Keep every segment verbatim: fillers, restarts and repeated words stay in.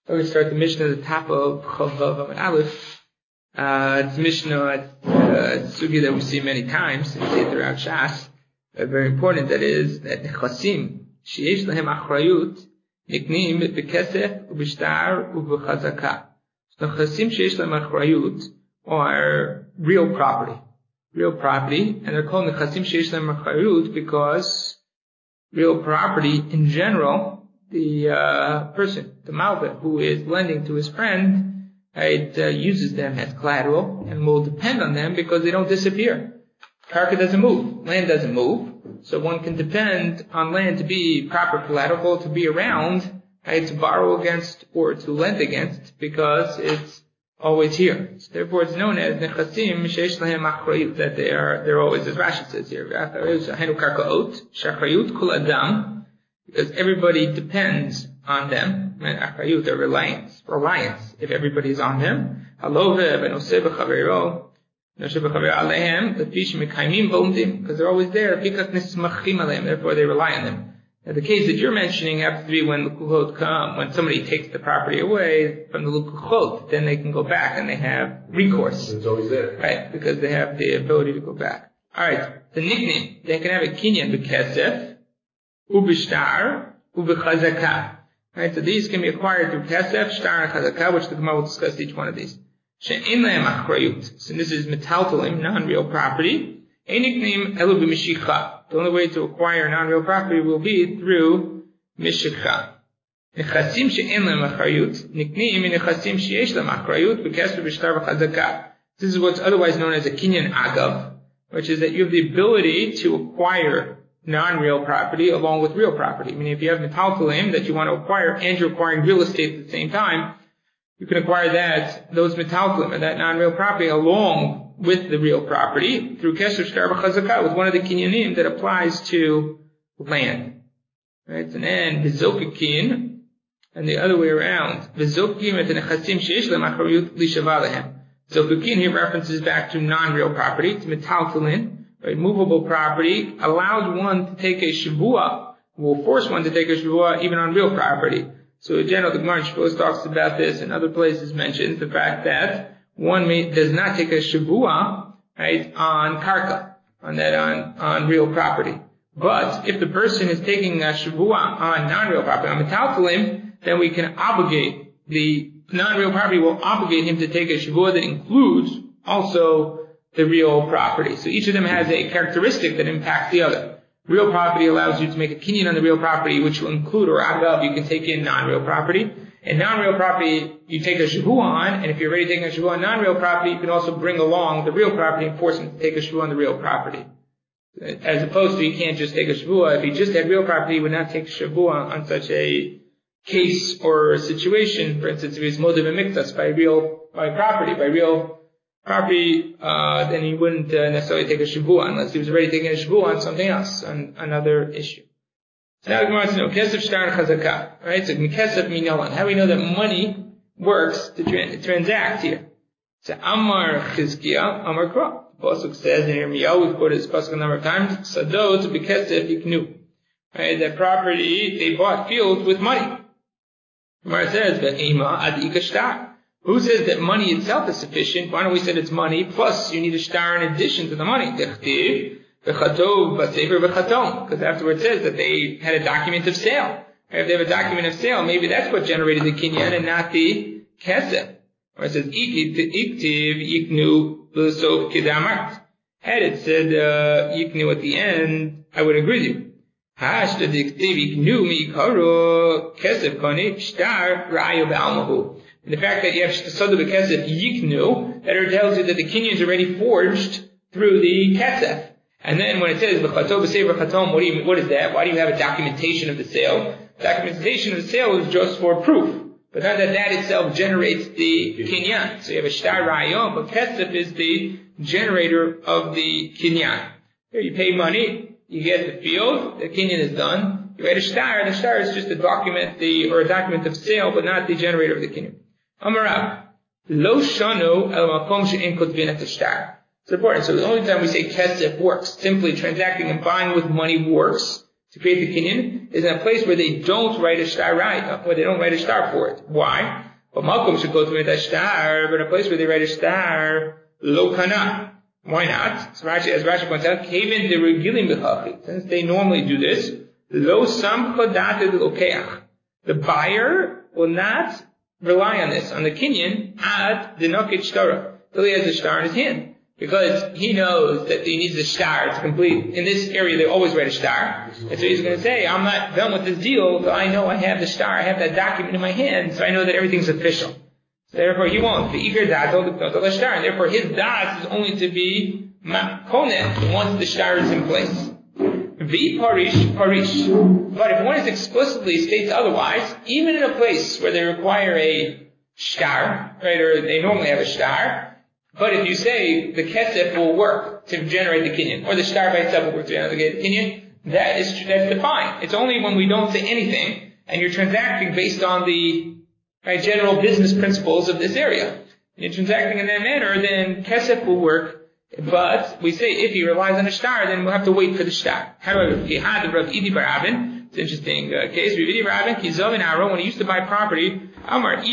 So we start the Mishnah at the top of Chavav and Aleph. Uh, it's Mishnah, uh, sugi that we see many times, we see it throughout Shas. Uh, very important, that is, that Nechasim, sheyesh lahem achrayut, niknim bekesef ubishtar ubechazaka. So Nechasim sheyesh lahem achrayut are real property. Real property, and they're called Nechasim sheyesh lahem achrayut because real property in general, the uh, person, the malveh, who is lending to his friend, it uh, uses them as collateral and will depend on them because they don't disappear. Karka doesn't move. Land doesn't move. So one can depend on land to be proper collateral, to be around, right, to borrow against or to lend against because it's always here. So therefore it's known as Nechasim Sheish Lahem Achrayut, that they are, they're always, as Rashi says here, Henu Karkaot, Shachrayut Kul Adam, because everybody depends on them. And achrayut, they're reliance. Reliance. If everybody is on them, because they're always there. Therefore, they rely on them. Now, the case that you're mentioning happens to be when the lukuchot come, when somebody takes the property away from the lukuchot, then they can go back and they have recourse. It's always there, right? Because they have the ability to go back. All right, the nickname, they can have a kinyan b'kesef. Ubishtar, ubechazaka. Right, so these can be acquired through kesef, shtar, and chazaka, which the Gemara will discuss each one of these. She'en lahem achrayut. So this is metaltalim, non-real property. Eniknim elu b'mishicha. The only way to acquire non-real property will be through mishicha. Nechasim she'en lahem achrayut. Niknim nechasim she'esh lahem achrayut, b'kesef, b'shtar, b'chazaka. This is what's otherwise known as a kinyan agav, which is that you have the ability to acquire non-real property along with real property. I mean, if you have metaltalim that you want to acquire and you're acquiring real estate at the same time, you can acquire that, those metaltalim, and that non-real property along with the real property through kesef, shtar, b'chazaka, with one of the kinyanim that applies to land. Right? And then v'zokakin, and the other way around, v'zokakin et nechasim sheyesh lahem achrayut lishava lehem. Zokakin here references back to non-real property, to metaltalim. Right, movable property allows one to take a shavua, will force one to take a shavua even on real property. So in general, the Gemara in Shavuos talks about this, and other places mentions the fact that one may, does not take a shavua, right, on karka, on that, on, on real property. But if the person is taking a shavua on non-real property, on metaltalim, then we can obligate, the non-real property will obligate him to take a shavua that includes also the real property. So each of them has a characteristic that impacts the other. Real property allows you to make a kinyan on the real property, which will include, or agav, you can take in non-real property. And non-real property, you take a shavua on, and if you're already taking a shavua on non-real property, you can also bring along the real property and force him to take a shavua on the real property. As opposed to, you can't just take a shavua. If he just had real property, he would not take a shavua on such a case or situation. For instance, if he's motiv and miktas by real, by property, by real property, uh, then he wouldn't uh, necessarily take a shavua unless he was already taking a shavua on something else, on another issue. So now we want to know kesef, shtar, and chazaka. Right? So kesef minalan. How do we know that money works to tra- transact here? So Amar Chizkiah, Amar Kra. The pasuk says in Yirmiyahu, we've quoted this pasuk a number of times. Sadot b'kesef yiknu. Right? That property, they bought fields with money. Gemara says ve'ema ad ikashtar. Who says that money itself is sufficient? Why don't we say it's money, plus you need a shtar in addition to the money? Because afterwards it says that they had a document of sale. If they have a document of sale, maybe that's what generated the kinyan and not the kesef. Or it says, iktiv yiknu l'sof kidamart. Had it said uh, yiknu at the end, I would agree with you. Hashta diktiv yiknu mi'ikaru kesef koni shtar ra'ayu ba'almahu. And the fact that you have Sada b'kesef yiknu, that it tells you that the kinyan is already forged through the kesef. And then when it says b'chato b'sever chatom, what do you, what is that? Why do you have a documentation of the sale? Documentation of the sale is just for proof, but not that that itself generates the kinyan. So you have a shtar rayon, but kesef is the generator of the kinyan. Here you pay money, you get the field, the kinyan is done. You write a shtar, and the shtar is just a document, the or a document of sale, but not the generator of the kinyan. Amarav, lo shanu el makom she'en kotvin et shtar. It's important. So the only time we say kesef works, simply transacting and buying with money works, to create the kinyan is in a place where they don't write a star right, where they don't write a star for it. Why? But Malcolm should go to a star, but in a place where they write a star, lo kana. Why not? So Rashi, as Rashi points out, Kevin de regilim b'chachi. Since they normally do this, lo samcha dated lokeach. The buyer will not rely on this, on the kinyan, ad the nokit shtara, till he has a star in his hand. Because he knows that he needs a star to complete. In this area, they always write a star. And so he's going to say, I'm not done with this deal until I know I have the star. I have that document in my hand, so I know that everything's official. So therefore, he won't. The ikar dat the star. And therefore, his das is only to be konet once the star is in place. V parish, parish. But if one is explicitly states otherwise, even in a place where they require a star, right, or they normally have a star, but if you say the kesef will work to generate the kinyan, or the star by itself will work to generate the kinyan, that is that's defined. It's only when we don't say anything and you're transacting based on the right, general business principles of this area. And you're transacting in that manner, then kesef will work. But we say if he relies on a star, then we'll have to wait for the star. How do I? It's an interesting uh, case. When he used to buy property, Amar, it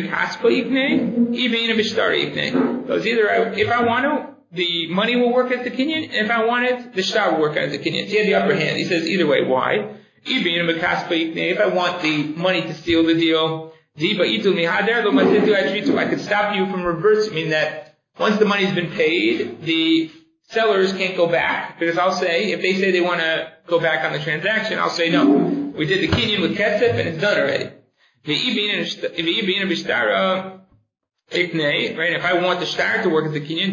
was either I, if I want to, the money will work as the kinyan, and if I want it, the star will work as the kinyan. So he had the upper hand. He says either way. Why? If I want the money to seal the deal, I could stop you from reversing, meaning that once the money's been paid, the sellers can't go back, because I'll say, if they say they want to go back on the transaction, I'll say no. We did the kinyan with kesef and it's done already. Right? If I want the star to work as the kinyan,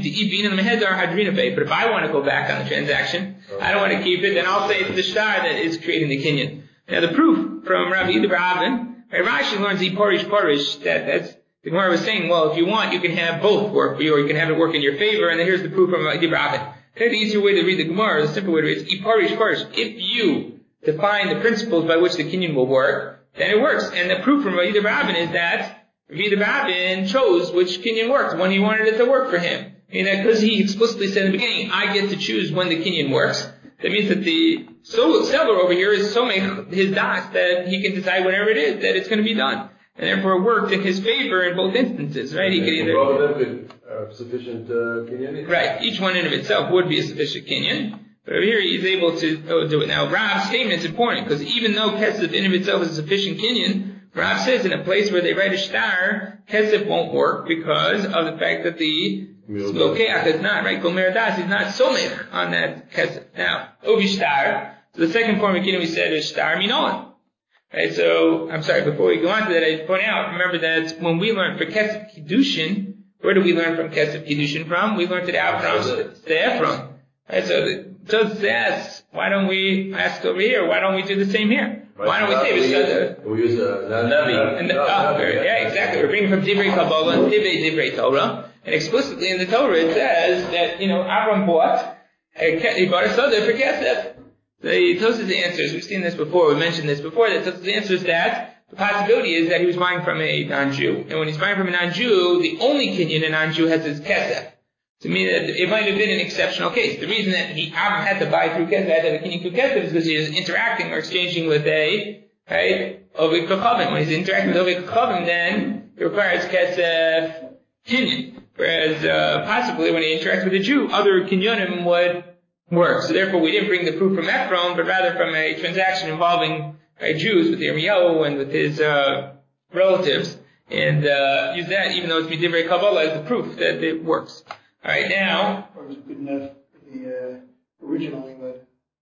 but if I want to go back on the transaction, I don't want to keep it, then I'll say it's the star that is creating the kinyan. Now the proof from Rabbi Yehuda bar Avin, Rashi learns the parish parish, that that's, the Gemara was saying, well, if you want, you can have both work for you, or you can have it work in your favor, and then here's the proof from Rabbi Yehuda bar Avin. The easier way to read the Gemara, the simple way to read it is, parish parish. If you define the principles by which the kinyan will work, then it works. And the proof from Rabbi Yehuda bar Avin is that Rabbi Yehuda bar Avin chose which kinyan worked, when he wanted it to work for him. Meaning that because he explicitly said in the beginning, I get to choose when the kinyan works, that means that the seller over here is so make his das that he can decide whenever it is that it's going to be done. And therefore it worked in his favor in both instances, right? He could either... Both of them with uh, sufficient uh, kinyan? Right. Each one in of itself would be a sufficient kinyan. But over here he's able to oh, do it. Now Rav's statement is important, because even though kesef in of itself is a sufficient kinyan, Rav says in a place where they write a star, kesef won't work because of the fact that the lokeach is not, right? Gomer das is not somech on that kesef. Now, ovi star, so the second form of kinyan we said is star minolan. Right, so, I'm sorry, before we go on to that, I just point out, remember that when we learn for kesef kiddushin, where do we learn from kesef kiddushin from? We learned it out from Ephraim. Right, so the Tosfos asks, why don't we ask over here? Why don't we do the same here? Right, why don't we say this? We use a Navi. And the, oh, yeah, exactly. We're bringing from Divrei Kabbalah and Tivei Divrei Torah. And explicitly in the Torah it says that, you know, Avram bought, he bought a soda for kesef. The Tosfos answers, we've seen this before, we mentioned this before, that Tosfos answers that the possibility is that he was buying from a non-Jew. And when he's buying from a non-Jew, the only kinyan a non-Jew has is kesef. To me, that it might have been an exceptional case. The reason that he Avram had to buy through kesef, had to have a kinyan through kesef, is because he was interacting or exchanging with a, right, Ovik Kochavim. When he's interacting with Ovik Kochavim, then it requires kesef kinyan. Whereas, uh, possibly when he interacts with a Jew, other kinyanim would work. So therefore we didn't bring the proof from Ephraim, but rather from a transaction involving right, Jews with Yirmiyahu and with his uh, relatives, and uh, use that even though it's Midivrei Kabbalah as the proof that it works. Alright, now... Why was it good enough for the uh, original England?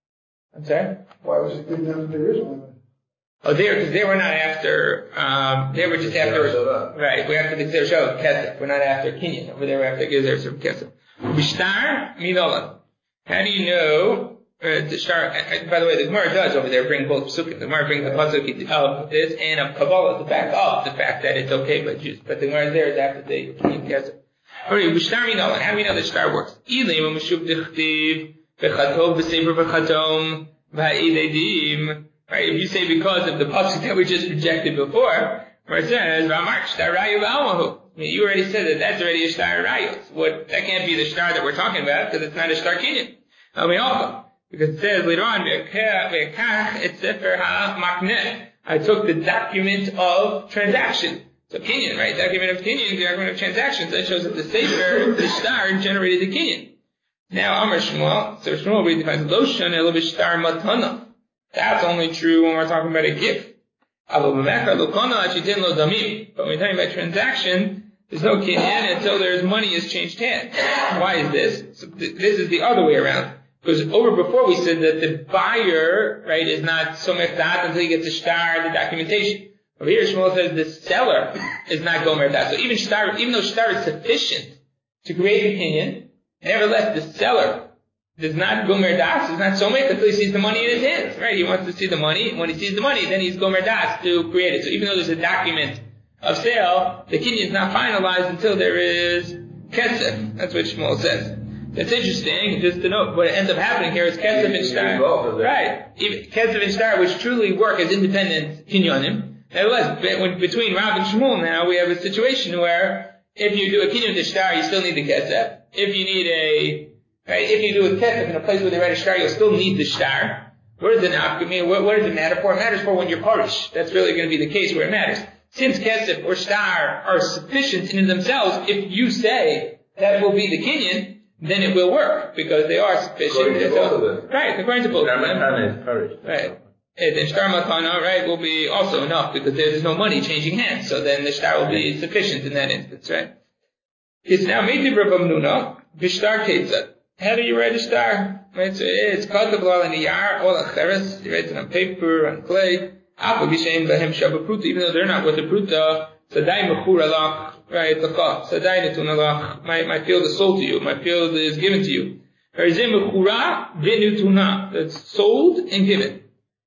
I'm sorry? Why was it good enough for the original England? Oh, they were, because they were not after, um, they were just after, right, we're after the Gzer Shov, Kesef. We're not after Kinyan. Over there we're after Gzer Shov, Kesef. Bishtar, Midolan. How do you know, uh, the star, uh, by the way, the Gemara does over there bring both psukim. The Gemara brings the pasuk of this and of Kabbalah to back up the fact that it's okay by Jews. But the Gemara there is after they Kinyan Kesef. Alright, Bishtar, Midolan. How do we know the star works? Ilim, Meshub Dichtiv, V'chatov, V'sefer V'chatom, V'ha'idedim. Right, if you say because of the pasuk that we just rejected before, where it says, Ramar, Shtar Rayu V'almahu. I mean, you already said that that's already a star rayos. What, that can't be the star that we're talking about, because it's not a star kinyan. I mean, also, Because it says later on, Ve'kach et sefer ha'makneh. I took the document of transaction. So kinyan, right? Document of kinyan, document of transactions. That shows that the sefer, the star, generated the kinyan. Now, Amar Shmuel, so Shmuel redefines lo shana elo b'shtar matana. That's only true when we're talking about a gift. But when we're talking about transaction, there's no kinyan until there's money has changed hands. Why is this? So th- this is the other way around. Because over before we said that the buyer, right, is not somech dat until he gets the shtar, the documentation. Over here, Shmuel says the seller is not gomer dat. So even shtar, even though shtar is sufficient to create a kinyan, nevertheless the seller does not gomer das, is not somech until he sees the money in his hands, right? He wants to see the money. When he sees the money, then he's gomer das to create it. So even though there's a document of sale, the kinyan is not finalized until there is kesef. That's what Shmuel says. That's interesting, just to note what ends up happening here is kesef and shtar. Right. Even kesef and shtar, which truly work as independent kinyanim. Nevertheless, when, between Rav and Shmuel now, we have a situation where if you do a kinyan to shtar, you still need the kesef. If you need a, right, if you do a kesef in a place where they write a shtar, you'll still need the shtar. Where does it not, I mean, what, what does it matter for? It matters for when you're parish. That's really going to be the case where it matters. Since kesef or shtar are sufficient in themselves, if you say that will be the kinyan, then it will work, because they are sufficient. According to both of them. Right, according to both of them. Matana is parish. Right. And then shtar matana, right, will be also enough, because there's no money changing hands, so then the shtar will be sufficient in that instance, right? It's now made to Rav Amnuna, b'shtar ketzad. How do you write a shtar? Right, so it's katav lo al niyar, ol acheres, you write it on paper, on clay, afa b'shein b'hem shava pruta, even though they're not with the pruta, sadai mechura lach, right, l'cha, sadai netun alach, my, my field is sold to you, my field is given to you. Harizim mechura v'nutuna, that's sold and given.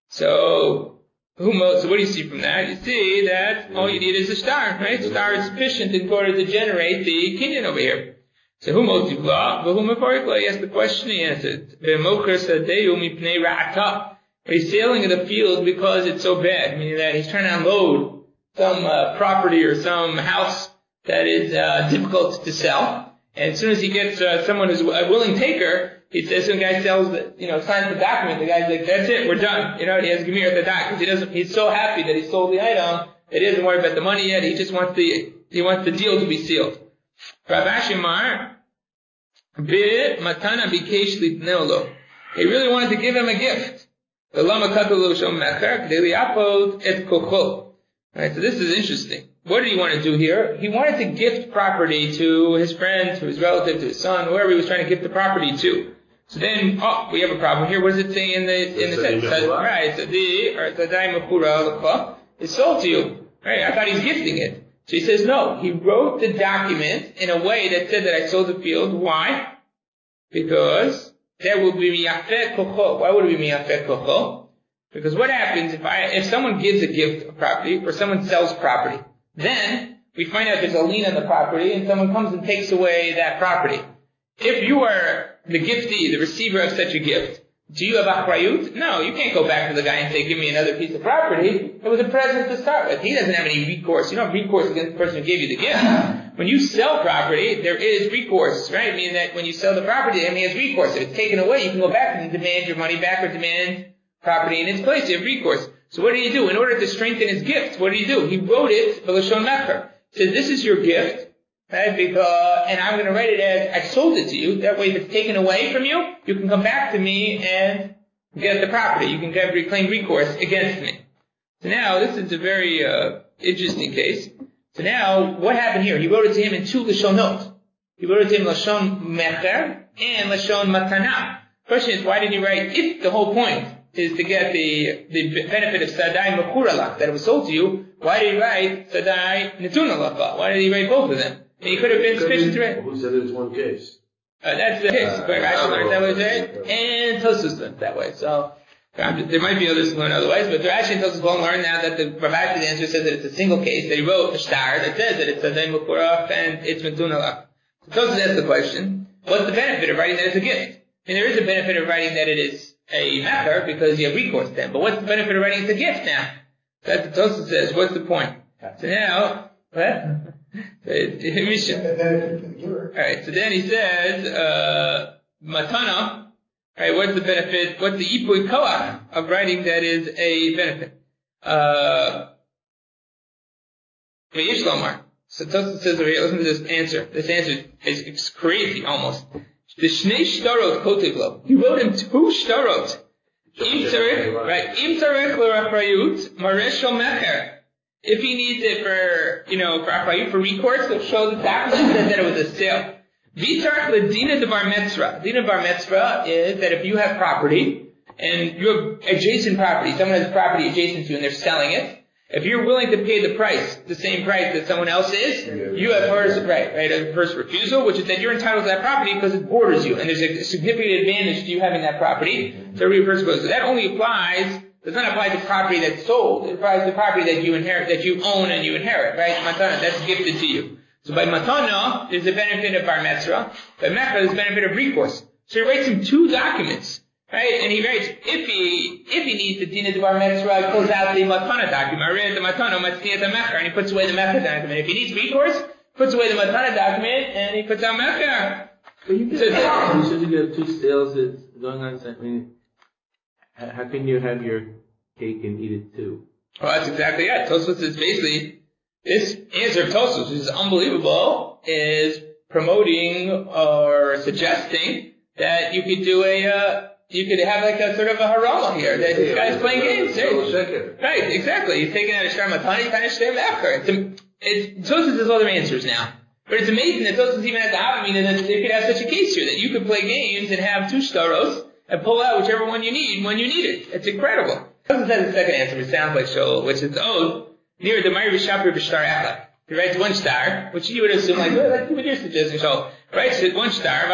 So, so what do you see from that? You see that all you need is a shtar, right? Shtar is sufficient in order to generate the kinyan over here. So who motivla, v'hu mefarikla, he asked the question, he answered, v'mocher sadeu mipnei ra'ata. He's selling in the field because it's so bad, meaning that he's trying to unload some uh, property or some house that is uh, difficult to sell. And as soon as he gets uh, someone who's a willing taker, he says, some guy sells, the, you know, signs the document. The guy's like, that's it, we're done. You know, and he has to give me the document. He doesn't. He's so happy that he sold the item that he doesn't worry about the money yet. He just wants the he wants the deal to be sealed. Rav Ashimar, bid matana bikesh litneolo. He really wanted to give him a gift. The lama katalo shom mecher deliapod et kocho. Right, so this is interesting. What did he want to do here? He wanted to gift property to his friend, to his relative, to his son, whoever he was trying to gift the property to. So then, oh, we have a problem here. What does it say in the in the sentence? Right, so the or sadai mechura l'cha is sold to you. Right, I thought he's gifting it. So he says no. He wrote the document in a way that said that I sold the field. Why? Because that will be miyafeh kocho. Why would it be miyafeh kocho? Because what happens if I if someone gives a gift of property or someone sells property, then we find out there's a lien on the property and someone comes and takes away that property. If you are the giftee, the receiver of such a gift, do you have achrayut? No, you can't go back to the guy and say, give me another piece of property. It was a present to start with. He doesn't have any recourse. You don't have recourse against the person who gave you the gift. When you sell property, there is recourse, right? Meaning that when you sell the property to him, he has recourse. If it's taken away, you can go back and demand your money back or demand property in its place. You have recourse. So what did he do? In order to strengthen his gift, what did he do? He wrote it, B'lashon Mecher. He said, this is your gift. Right, because, and I'm going to write it as, I sold it to you. That way if it's taken away from you, you can come back to me and get the property. You can get, reclaim recourse against me. So now, this is a very uh, interesting case. So now, what happened here? He wrote it to him in two Lashonot. He wrote it to him Lashon Mecher and Lashon Matana. Question is, why did he write, if the whole point is to get the, the benefit of Sadai Mechuralach, that it was sold to you, why did he write Sadai Netunalach? Why did he write both of them? And he could have been sufficient to write. Who said it's one case? Uh, that's the case. Uh, but Rashi learns that way, and Tosfos learns that way. So um, there might be others who learn otherwise, but Rashi and Tosfos both learn now that the Ravashi's answer says that it's a single case, that he wrote a shtar that says that it's a Sadai Mechuralach and it's Netunalach. So Tosfos asks the question, what's the benefit of writing that it's a gift? I mean, there is a benefit of writing that it is a mecher because you have recourse then. But what's the benefit of writing it's a gift now? That's what Tosfos says. What's the point? So now, what? Alright, so then he says, uh, Matana, Right? What's the benefit? What's the ipui koach of writing that is a benefit? Uh, So Tosfos says over here, listen to this answer. This answer is it's crazy almost. The Shnei Shtarot Kotev Lo. He wrote him two Shtarot. Im Tarech, right? Im Tarech L'Rachrayut Maresh Mecher. If he needs it for, you know, for Achrayut, for recourse, he'll show the document that, that it was a sale. Vitarch L'Dina de Bar Metzra. Dina Bar Metzra is that if you have property, and you have adjacent property, someone has property adjacent to you and they're selling it, if you're willing to pay the price, the same price that someone else is, you have first, right, right, a first refusal, which is that you're entitled to that property because it borders you, and there's a significant advantage to you having that property. So every first goes. So that only applies, does not apply to property that's sold, it applies to property that you inherit, that you own and you inherit, right? Matana, that's gifted to you. So by matana, there's the benefit of bar metzra. By mecha, there's the benefit of recourse. So he writes him two documents. Right, and he writes, if he if he needs the Dina de Bar Metzra, he pulls out the Matana document. I read the Matana, Matzniya the Mecher, and he puts away the Mecher document. If he needs recourse, puts away the Matana document, and he puts out Mecher. But you so, you said you have two sales that's going on. I mean, how can you have your cake and eat it too? Well, that's exactly it. Tosfos is basically, this answer of Tosfos, which is unbelievable, is promoting or suggesting that you could do a, uh, you could have like a sort of a harama here, that this guy's playing games. Right? Right, exactly. He's taking out a shtar matani, kind of shtar mecher. It's, Tosfos has other answers now. But it's amazing that Tosfos even has the Havamina that they could have such a case here, that you could play games and have two shtaros and pull out whichever one you need when you need it. It's incredible. Tosfos has a second answer, which sounds like Shol, which is, oh, near the Ma'ir V'Shapir B'Shtar Echad. He writes one star, which you would assume like, well, that's what you're suggesting, Shol. Writes it one star,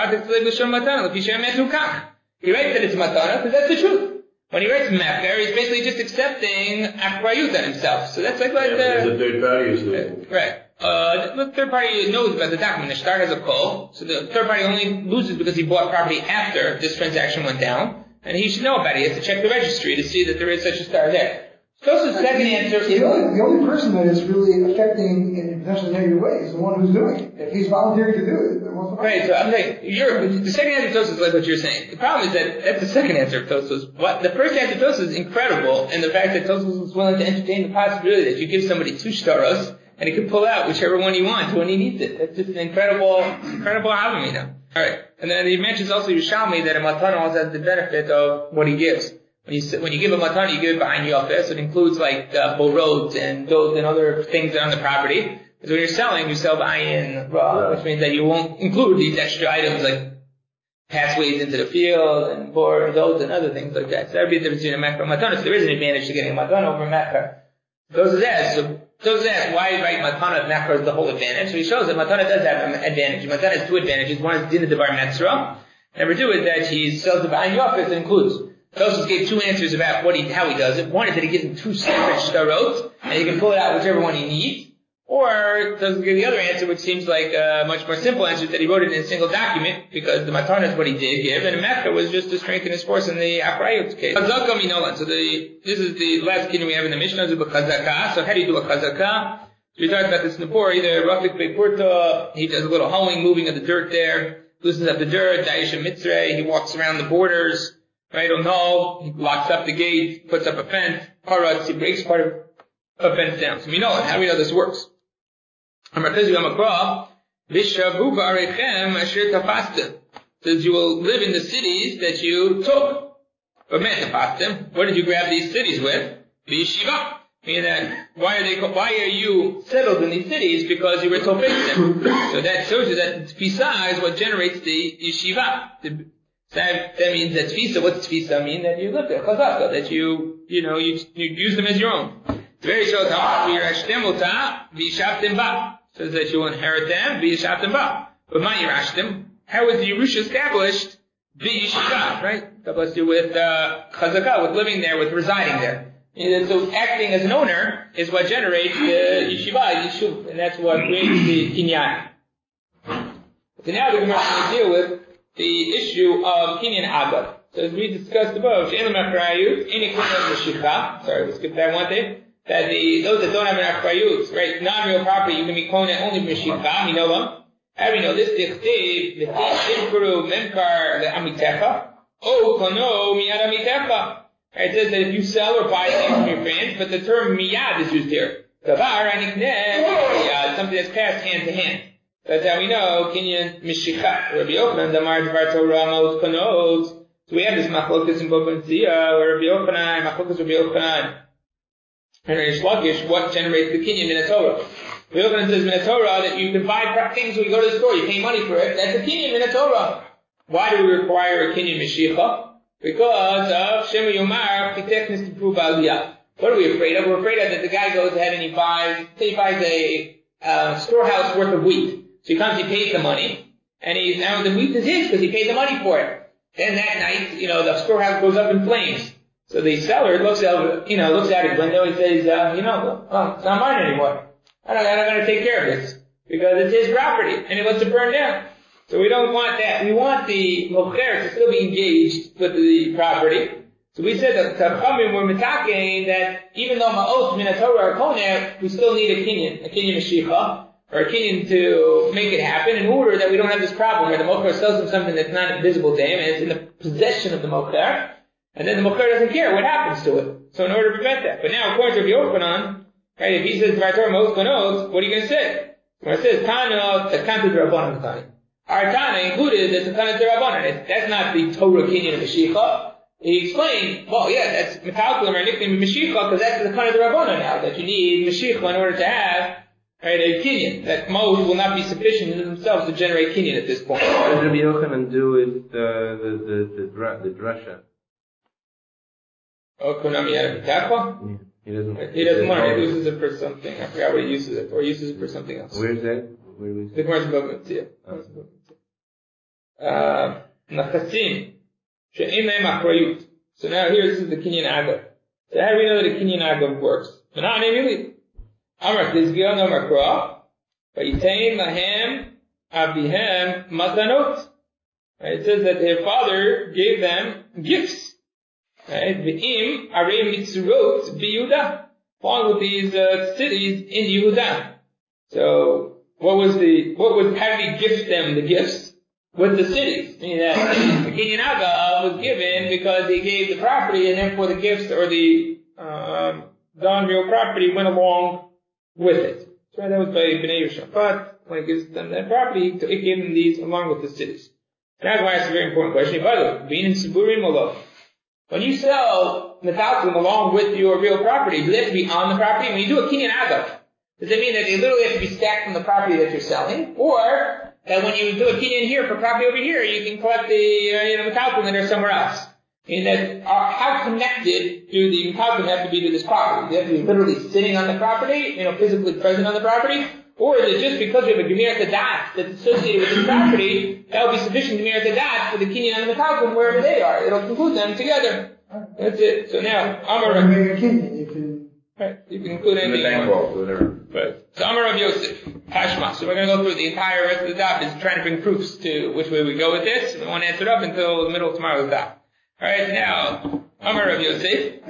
he writes that it's matana because that's the truth. When he writes mecher, he's basically just accepting achrayut on himself. So that's like like yeah, the the third party is doing. Right. Uh, the third party knows about the document. The shtar has a call, so the third party only loses because he bought property after this transaction went down, and he should know about it. He has to check the registry to see that there is such a star there. Tosfos' second answer is the only, the only person that is really affecting in potentially negative way is the one who's doing it. If he's volunteering to do it, then what's the problem? Right, so I'm saying, you're, the second answer of Tosfos is like what you're saying. The problem is that that's the second answer of Tosfos. What, the first answer of Tosfos is incredible, and the fact that Tosfos was willing to entertain the possibility that you give somebody two shtaros, and he can pull out whichever one he wants when he needs it. That's just an incredible, incredible havamina. Alright, and then he mentions also Yerushalmi that a matana also has the benefit of what he gives. When you, when you give a matana, you give it behind yofes. It includes like uh, borot and those and other things that are on the property. Because when you're selling, you sell b'ayin raw, which means that you won't include these extra items like pathways into the field and board, those and other things like that. So that would be the difference between a mekra and matana. So there is an advantage to getting a matana over a mekra. Those are that. So those are that. Why write matana and mekra is the whole advantage? So he shows that matana does have an advantage. Matana has two advantages. One is dinah devar metzra. Number two is that he sells the b'ayin yofes that includes. Tosfos gave two answers about what he, how he does it. One is that he gives him two separate shtarot, and he can pull it out whichever one he needs. Or Tosfos give the other answer, which seems like a much more simple answer, that he wrote it in a single document, because the matana is what he did give, and the mekra was just to strengthen his force in the achrayut case. Chazaka minolan. So the, this is the last kiddush we have in the Mishnah, is a chazaka. So how do you do a chazaka? So we talked about this before, either Rafik Beipurta, he does a little hoeing, moving of the dirt there, loosens up the dirt, Daisha Mitzre, he walks around the borders, right, on no, he locks up the gate, puts up a fence, paratz, he breaks part of a fence down. So we know it. How do we know this works? Says you will live in the cities that you took. What did you grab these cities with? The yeshiva. Meaning that, why are they, why are you settled in these cities? Because you were tofek them. So that shows you that besides what generates the yeshiva. The, That, that means that tfisa, what's tfisa mean? That you live there, chazaka, that you, you know, you, you use them as your own. It's very short, says that you will inherit them, v'yishaptem ba. But my yirashtem, how was the Yerusha established? V'yishiva, right? God bless you, with, uh, chazaka, with living there, with residing there. And so acting as an owner is what generates the yeshiva, yishuv, and that's what creates the kinyan. So now the Gemara is going to deal with the issue of kinyan agad. So as we discussed above, sorry, we'll skip that one thing. That the those that don't have an achrayut, right, non-real property, you can be kohen only b'meshikha. We know them. How do we know this? Dichtiv v'tish imkuru memkar le'amitecha. O kono miyad amitecha. It says that if you sell or buy things from your friends, but the term miyad is used here. Davar anikneh miyad, something that's passed hand to hand. That's how we know kinyan mishicha. Rabbi Yochanan damar dvar Torah maut konot. So we have this machlokas in Bava Metzia, where Rabbi Yochanan, machlokas Rabbi Yochanan, and Reish Lakish, what generates the kinyan min Torah? Rabbi Yochanan says min Torah that you can buy things when you go to the store, you pay money for it. That's a kinyan min Torah. Why do we require a kinyan mishicha? Because of Shema Yomar, Pitechnis to prove Aliyah. What are we afraid of? We're afraid of that the guy goes ahead and he buys, say he buys a uh, storehouse worth of wheat. So he comes, he pays the money, and he's, now the wheat is his because he paid the money for it. Then that night, you know, the storehouse goes up in flames. So the seller looks at, you know, looks out his window and says, uh, you know, well, it's not mine anymore. I don't, I'm not going to take care of this because it's his property, and he lets it burn down. So we don't want that. We want the mocher to still be engaged with the property. So we said that Tavchamim were mitakein that even though ma'ot min Torah are koneh, we still need a kinyan, a kinyan mashicha, or a kinyan to make it happen in order that we don't have this problem where the mocher sells him something that's not visible to him and it's in the possession of the mocher, and then the mocher doesn't care what happens to it. So in order to prevent that. But now according to Rabbi Yochanan, right, if he says Dvar Torah ma'ot konot, what are you going to say? When it says Tana, the kantu d'Rabbanan Tani. Our Tana included the Takana D'Rabbanan. That's not the Torah kinyan of Mashiach. He explained, well, yeah, that's Metalkalim or nickname Mashiach because that's the Takana D'Rabbanan now, that you need Mashiach in order to have, right, a kinyan. That most will not be sufficient in themselves to generate kinyan at this point. What does Rabbi Yochanan do with uh, the, the, the, the, the drasha? Oh, Konami Yarabitachwa? He doesn't, he doesn't want it. He uses it for something. I forgot what he uses it for. He uses it for something else. Where's that? Where was the Gemara's Bava Metzia. Uh, Nachasim. She'ein lehem achrayut. So now here, this is the Kinyan Agav. So how do we know that a Kinyan Agav works? Manan Emili. Amar Tizgil Amar Kra. Vayitain lahem avihem matanot. It says that their father gave them gifts. Right? V'im arei mitzurot b'Yehuda. Along with these uh, cities in Yehuda. So, what was the, what was, how did he gift them the gifts? With the cities. Meaning that the Kinyan Agav was given because he gave the property and therefore the gifts or the, um, non-real property went along with it. So that was by Bnei Yehoshaphat. When he gives them that property, it gave them these along with the cities. And that's why it's a very important question. By the way, being in Siburim alone. When you sell Metalkalim along with your real property, do they have to be on the property? When you do a Kinyan Agav, does it mean that they literally have to be stacked from the property that you're selling? Or that when you do a kinyan here for property over here, you can collect the, uh, you know, metalkalim that are somewhere else? I mean, that, uh, how connected do the metalkalim have to be to this property? Do they have to be literally sitting on the property, you know, physically present on the property? Or is it just because we have a Gemir Tadat that's associated with this property, that will be sufficient Gemir Tadat for the kinyan and the metalkalim wherever they are? It'll conclude them together. That's it. So now, Amar. Make a kinyan, you can. Right, you can include anything you want. whatever. Right. So Amar Rav Yosef, Tashma. So we're going to go through the entire rest of the daf. Is trying to bring proofs to which way we go with this. We won't answer it up until the middle of tomorrow's daf. Alright, now, Amar Rav Yosef,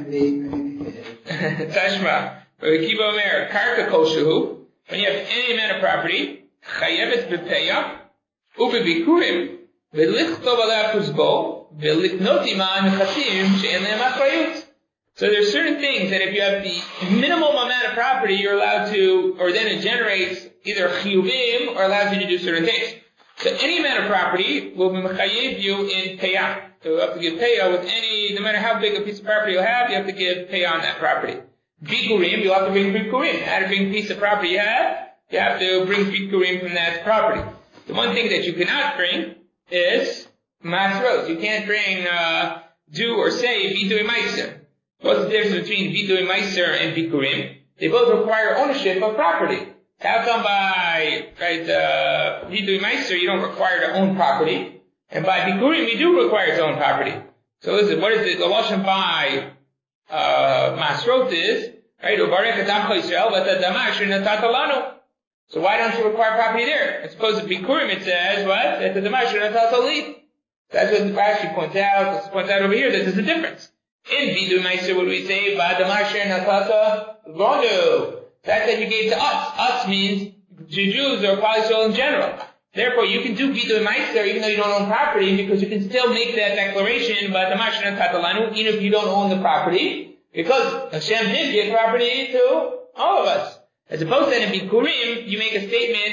Tashma. Kiba Omer, Karka Koshehu. When you have any amount of property, Chayevet B'Peya, Ubebikurim, V'lichtov Alei Kuzbo, V'liknot Iman Mechasim, She'en Lehem Achrayut. So there's certain things that if you have the minimum amount of property, you're allowed to, or then it generates either chiyuvim or allows you to do certain things. So any amount of property will be mechayev you in payah. So you have to give payah with any, no matter how big a piece of property you have, you have to give payah on that property. Bikurim, you have to bring bikurim. How to bring a piece of property you have, you have to bring bikurim from that property. The one thing that you cannot bring is masrot. You can't bring, uh, do or say vidui meiser. What's the difference between vidui meiser and bikurim? They both require ownership of property. How come by, right, uh, vidui meiser you don't require to own property, and by bikurim you do require to own property. So listen, what is it? The lashon by uh, masrot is, right, ubarek adam chayisrael v'tadama asher natata lanu. So why don't you require property there? I suppose at bikurim it says what? V'tadama asher natata li. That's what Rashi points out. Let's point out over here that there's a difference. In vidui meiser, what do we say? V'tadama asher natata lanu. That that you gave to us. Us means to Jews or Klal Yisrael in general. Therefore, you can do Vidui Meiser even though you don't own property, because you can still make that declaration, but even if you don't own the property, because Hashem did give property to all of us. As opposed to in Bikurim, you make a statement,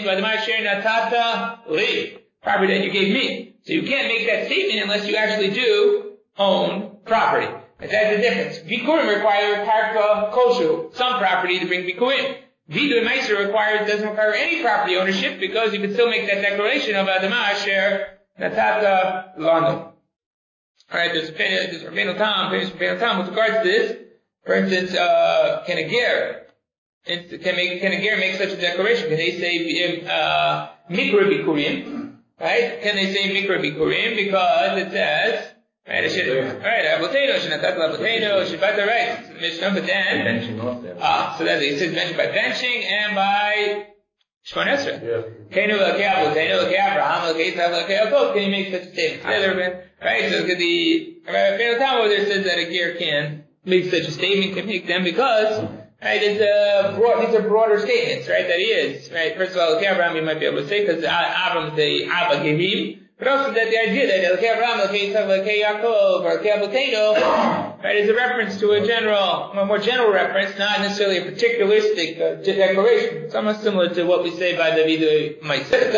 property that you gave me. So you can't make that statement unless you actually do own property. And that's the difference. Bikurim require karka koshu, some property to bring Bikurim. Vidui Meiser requires, doesn't require any property ownership, because you can still make that declaration of Adama Asher Natata Lanu. Alright, there's a there's Rabbeinu Tam, there's Rabbeinu Tam with regards to this. For instance, uh, can a ger, can, make, can a ger make such a declaration? Can they say, uh, Mikra Bikurim? Right? Can they say Mikra Bikurim? Because it says, right, it should, right, Aboteno, Shinatat Laboteno, Shibata, right, it's the Mishnah, but then, benching also. Ah, so that it says mentioned by benching and by Shmon Esrei. Yeah. Kenu Lakei Aboteno, Lakei Abraham, Lakei Yitzhak, Lakei Yaakov, can you make such a statement? Together, right, so the, Rabbeinu Tam over there says that a ger can make such a statement, can make them because, right, it's a broad, these are broader statements, right, that he is, right, first of all, Lakei Abraham you might be able to say, because Abraham is the Abba gave him, but also that the idea that Lakei Abraham, Lakei Yitzhak, Lakei Yaakov, or Lakei Aboteno, right, is a reference to a general, a more general reference, not necessarily a particularistic uh, declaration, somewhat similar to what we say by the Vidui Meiser.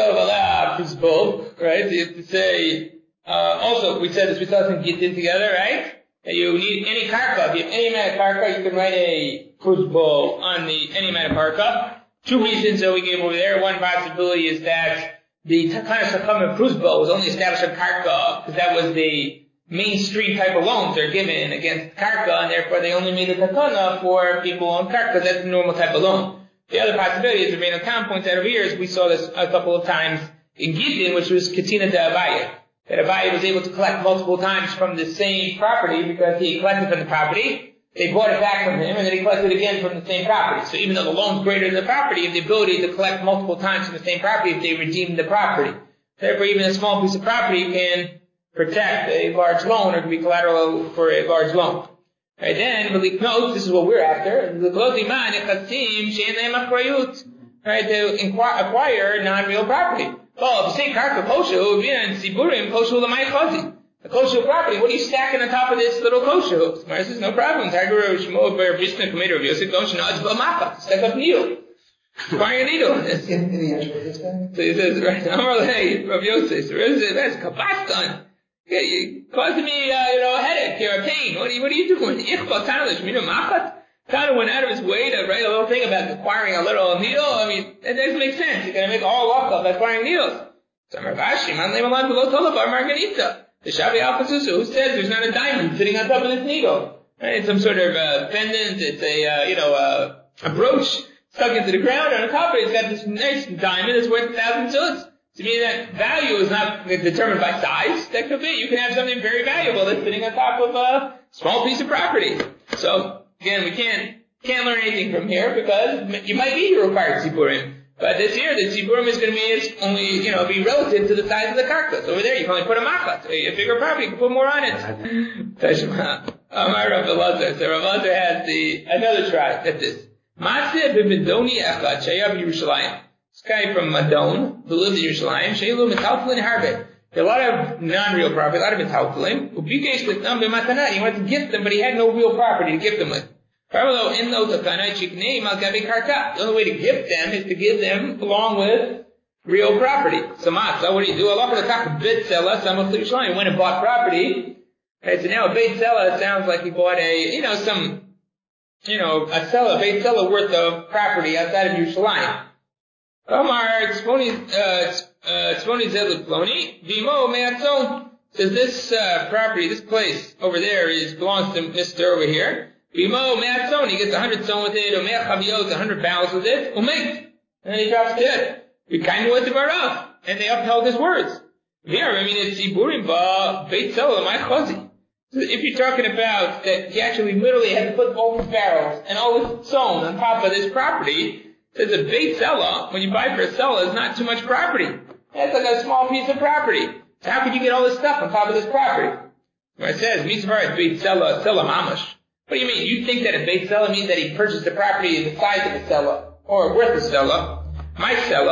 Right, so you have to say, uh, also, we said this, we saw some Gittin together, right? That you need any karka. If you have any amount of karka, you can write a pruzbo on the any amount of karka. Two reasons that we gave over there. One possibility is that the Takana Shakam and pruzbo was only established on karka because that was the mainstream type of loans they're given against karka, and therefore they only made a takana for people on karka because that's the normal type of loan. The other possibility, as Rabbeinu Tam points out over here, is we saw this a couple of times in Gittin, which was Katina de Abaye. That Abaye was able to collect multiple times from the same property because he collected from the property, they bought it back from him, and then he collected again from the same property. So even though the loan's greater than the property, he had the ability to collect multiple times from the same property if they redeemed the property. Therefore, even a small piece of property can protect a large loan or can be collateral for a large loan. Right, then, note, this is what we're after. Right, to acquire non-real property. Well, if you say karka koshu, and siburim koshu l'may chazi. A koshu property, what are you stacking on top of this little koshu? Gemara says, no problem. Tiger Shmuel Bar Brisna Kameter Rav Yosef don't shnaj b'machat. Stack up needle. Acquiring a needle. In the answer to this thing? So he says, right, Amar Lei, Rav Yosef, so Rav Yosef, that's kabastan. Yeah, you causing me, uh, you know, a headache or a pain. What are you, what are you doing? Ichba tanalish mina machat. Kind of went out of his way to write a little thing about acquiring a little needle. I mean, that doesn't make sense. You're going to make all walk up acquiring needles. So Ravashi, man, lay malad below tolabar margarita. The Shavi Alpha who says there's not a diamond sitting on top of this needle. Right? It's some sort of uh, pendant. It's a, uh, you know, uh, a brooch stuck into the ground. And on top of it, it's got this nice diamond that's worth a thousand zills. To me, that value is not determined by size. That could be. You can have something very valuable that's sitting on top of a small piece of property. So, again, we can't can't learn anything from here because you might be required Tziburim. But this year, the Tziburim is going to be only, you know, be relative to the size of the karkas. Over there, you can only put a machat. A bigger property, you can put more on it. Tashma. Amar Rav Elazar. So Rav Elazar has the, another try at this. Matzeh b'Medoni echad sheyah b'Yerushalayim. This guy from Madon, who lived in Yerushalayim, sheilu metaltalin harbe. There are a lot of non-real property, a lot of metaltalin. Ubikesh l'tam b'matana. He wanted to gift them, but he had no real property to gift them with. The only way to gift them is to give them along with real property. So, so what do you do? Allah went and bought property. Okay, so now a Beit Sela sounds like he bought a, you know, some, you know, a seller, Beit Sela worth of property outside of Yerushalayim. Omar, Tzvoni Zedlik Ploni, Vimo Me'atzon. Says this uh, property, this place over there is belongs to Mister over here. Bimo me'atzon, he gets a hundred tzon with it, or me'achaviyot, a hundred barrels with it, umeit. And then he drops dead. We kind of went to Barav, and they upheld his words. Here, I mean, it's Iburim ba Beit Sela my chazi. If you're talking about that he actually literally had to put all his barrels and all his tzon on top of this property, says a Beit Sela, when you buy for a Sela, is not too much property. That's like a small piece of property. So how could you get all this stuff on top of this property? Where it says, Mizvar Beit Sela, Sela Mamash. What do you mean? You think that a Beit Sela means that he purchased the property the size of a Sela, or worth a Sela? My Sela,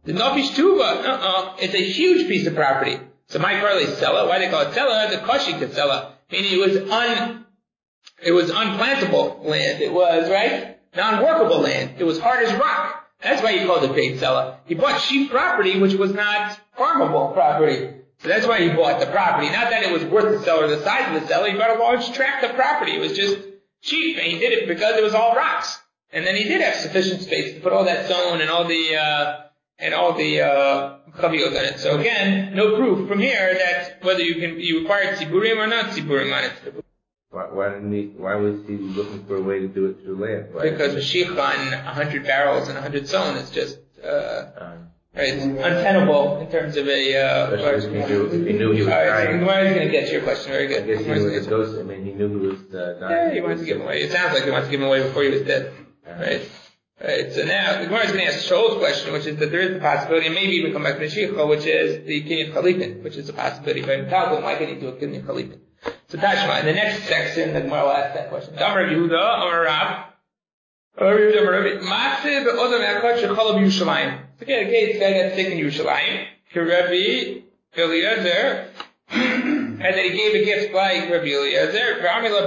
The Nofish Tuva, uh-uh, it's a huge piece of property. So my Karli Sela, why they call it Sela? The Kashi Sela, meaning it was un, it was unplantable land. It was, right? Non-workable land. It was hard as rock. That's why he called it Beit Sela. He bought cheap property which was not farmable property. So that's why he bought the property. Not that it was worth the seller, the size of the seller. He bought a large tract of property. It was just cheap, and he did it because it was all rocks. And then he did have sufficient space to put all that stone and all the, uh, and all the, uh, chaviyot on it. So again, no proof from here that whether you can, you require tziburim or not tziburim on it. Why, why didn't he, why was he looking for a way to do it through land? Why because Mashiach on a hundred barrels and a hundred zon is just, uh, um, right, it's untenable in terms of a, uh, especially if he knew, if he knew he was Alright, dying. so Gemara is going to get to your question very good. I guess he knew it was ghost, I mean, he knew he was uh, dying. Yeah, he wanted to give him away. It sounds like he wants to give him away before he was dead. Right? Right. So now, the Gemara is going to ask Shaul's question, which is that there is the possibility, and maybe even come back to Mashiach, which is the Kinyan Chalipin, which is a possibility. But in Talmud, why can he do a Kinyan Chalipin? So Tashma, in the next section, the Gemara will ask that question. Amar Yehuda, Amar Rav, Amar Yehuda, Amar Rav, Matzeh be'odam yakot shechala b'Yushalayim. So again, okay, this guy got sick in Yerushalayim. Rabbi Eliezer, and then he gave a gift like Rabbi Eliezer.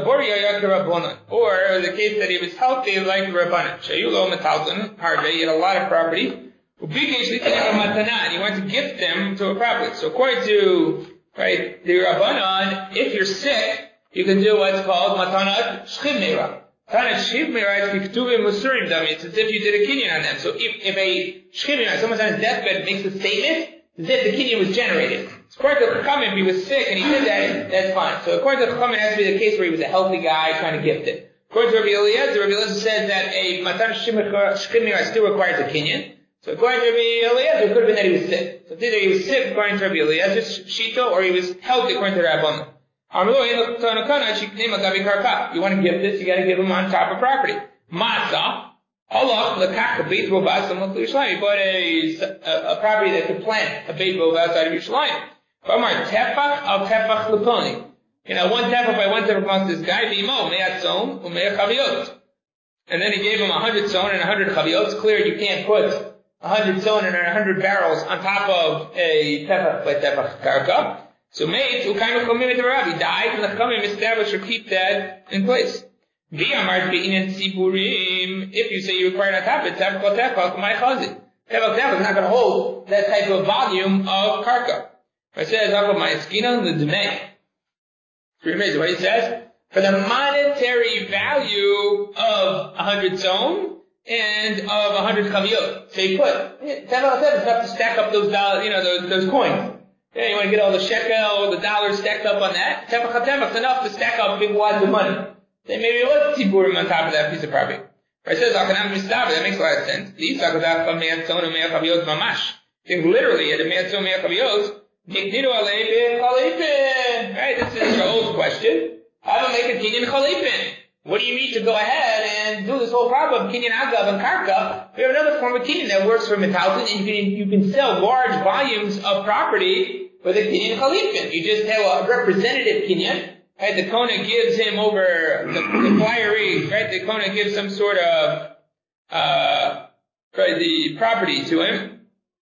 Or it was a case that he was healthy like Rabbanan. Shayulo metalton harvey. He had a lot of property. And he wanted to gift them to a property. So according to right the Rabbanan, if you're sick, you can do what's called matanat shchiv meira. It's as if you did a kinyan on them. So if, if a shchiv, someone's on his deathbed, makes a statement, as if the kinyan was generated. So according to Chachamim, if he was sick and he did that, that's fine. So according to Chachamim, it has to be the case where he was a healthy guy trying to gift it. According to Rabbi Eliezer, Rabbi Eliezer says that a matan shchiv still requires a kinyan. So according to Rabbi Eliezer, it could have been that he was sick. So either he was sick according to Rabbi Eliezer's shito, or he was healthy according to Rabbanan. You want to give this, you got to give him on top of property. Matzah, Allah, lekach a beit bovas and Yerushalayim. He bought a, a, a property that could plant a beit bov outside of Yerushalayim. Amar tefach al tefach leponi. You know, one tefach by one tefach amongst this guy, v'imo me'at zon u'me'at chaviyot. And then he gave him a hundred zon and a hundred chaviyot. It's clear you can't put a hundred zon and a hundred barrels on top of a tefach by tefach karka. So mate, Ukaimu Chomim the Rabbi died, and the Chomim established or keep that in place. V'amar be'inan tziburim. If you say you require on top of it, tefach tefach my chazi. Tefach tefach is not going to hold that type of volume of karka. It says Avos my eskina the demei. It's pretty amazing what he says. For the monetary value of a hundred zon and of a hundred chaviyot, so you put tefach tefach is enough to stack up those dollars, you know, those those coins. Yeah, you want to get all the shekel, the dollars stacked up on that? Tefach HaTefach is enough to stack up big wads of money. Then maybe it was Tiburim on top of that piece of property. Right? It says, Akanam Mistav, that makes a lot of sense. These Akadaf Me'atzon and Me'achaviyot Mamash. I think literally, at the Me'atzon Me'achaviyot, Niknidu Alei Be'chalipin. Right? This is your old question. How to make a kinyan chalipin? What do you need to go ahead and do this whole problem of kinyan agav and karka? We have another form of kinyan that works for metalton, and you can, you can sell large volumes of property with a kinyan chalipin. You just have a representative kinyan, right? The Kona gives him over the, the flyeree, right? The Kona gives some sort of, uh, right, the property to him.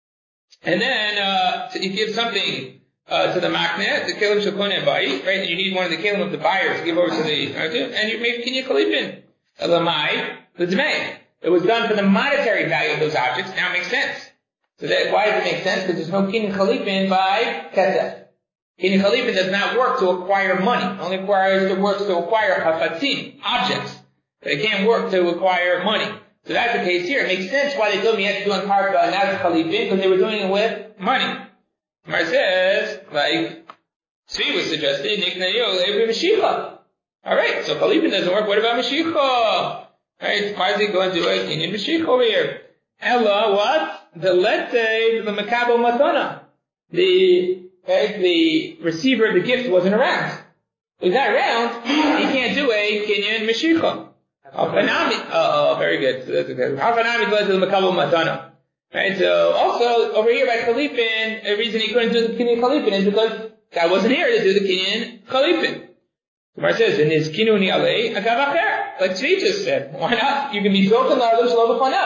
And then, uh, he gives something Uh, to the makneh, the kelim shel koneh bayit, right? And you need one of the kelim of the buyers to give over to the, and you make kinyan chalipin. Elamai, the dmei. It was done for the monetary value of those objects. Now it makes sense. So that, why does it make sense? Because there's no kinyan chalipin by kesef. Kinyan chalipin does not work to acquire money. It only requires to work to acquire hafatzim, objects. But it can't work to acquire money. So that's the case here. It makes sense why they told me you had to do on karka and not chalipin, because they were doing it with money. Mar says, like, Tzvi was suggesting, Niknayo Levi Mashicha. Alright, so Chalipin doesn't work. What about Mashicha? Alright, why is he going to do it? Kinyan Mashicha over here. Ella, what? The Lete, the Makabo Matana. The, right, the receiver of the gift wasn't around. If he's not around, he can't do a Kinyan Mashicha. Alfanami, oh, very good. So that's okay. Alfanami led to the Makabo Matana. Right, so also over here by Chalipin, the reason he couldn't do the Kinyan Chalipin is because guy wasn't here to do the Kinyan Chalipin. Gemara says, in his Kinuni Alei, Agav Acher, like Tzvi just said. Why not? You can be built in the Arlush Lova Panav.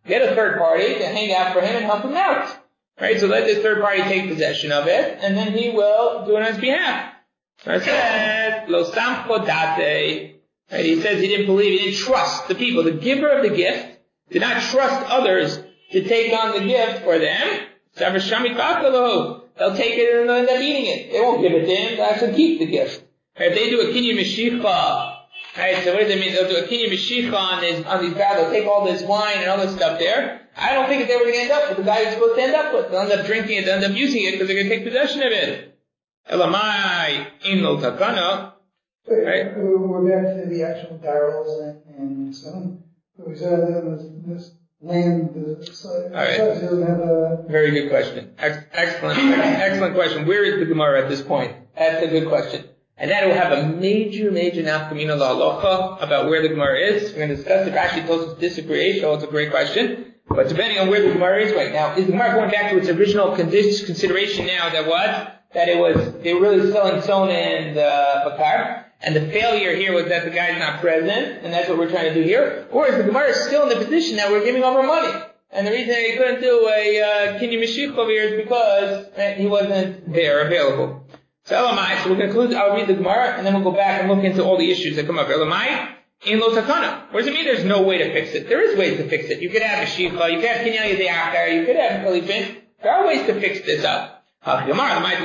get a third party to hang out for him and help him out. Right? So let this third party take possession of it, and then he will do it on his behalf. So it says, Lo samcho date. Right? He says he didn't believe, he didn't trust the people. The giver of the gift did not trust others to take on the gift for them. They'll take it and they'll end up eating it. They won't give it to him, they'll actually keep the gift. Right? If they do a kinyan mishicha, right, so what does it mean? They'll do a kinyan mishicha on these, on these barrels, they'll take all this wine and all this stuff there. I don't think that they were going to end up with the guy you're supposed to end up with. They'll end up drinking it, they'll end up using it because they're going to take possession of it. Elamai in lo takana. Right? We're back to the actual barrels and, and so on. We said this, this land, this, uh, right. doesn't have a... Very good question. Ex- excellent, excellent question. Where is the Gemara at this point? That's a good question. And that will have a major, major nafkamina la'alocha about where the Gemara is. We're going to discuss it. Rashi tells us disagree, so it's a great question. But depending on where the Gemara is right now, is the Gemara going back to its original condi- consideration now that what? That it was, they were really selling Sona and uh, Bakar, and the failure here was that the guy's not present, and that's what we're trying to do here? Or is the Gemara still in the position that we're giving over money? And the reason that he couldn't do a uh, kinyan mishich over here is because right, he wasn't there, available. So Elamai, so we'll conclude, I'll read the Gemara, and then we'll go back and look into all the issues that come up. Elamai, in lo takana. What does it mean there's no way to fix it? There is ways to fix it. You could have a shicha, you could have kinyan yedei you could have kalipin. There are ways to fix this up. According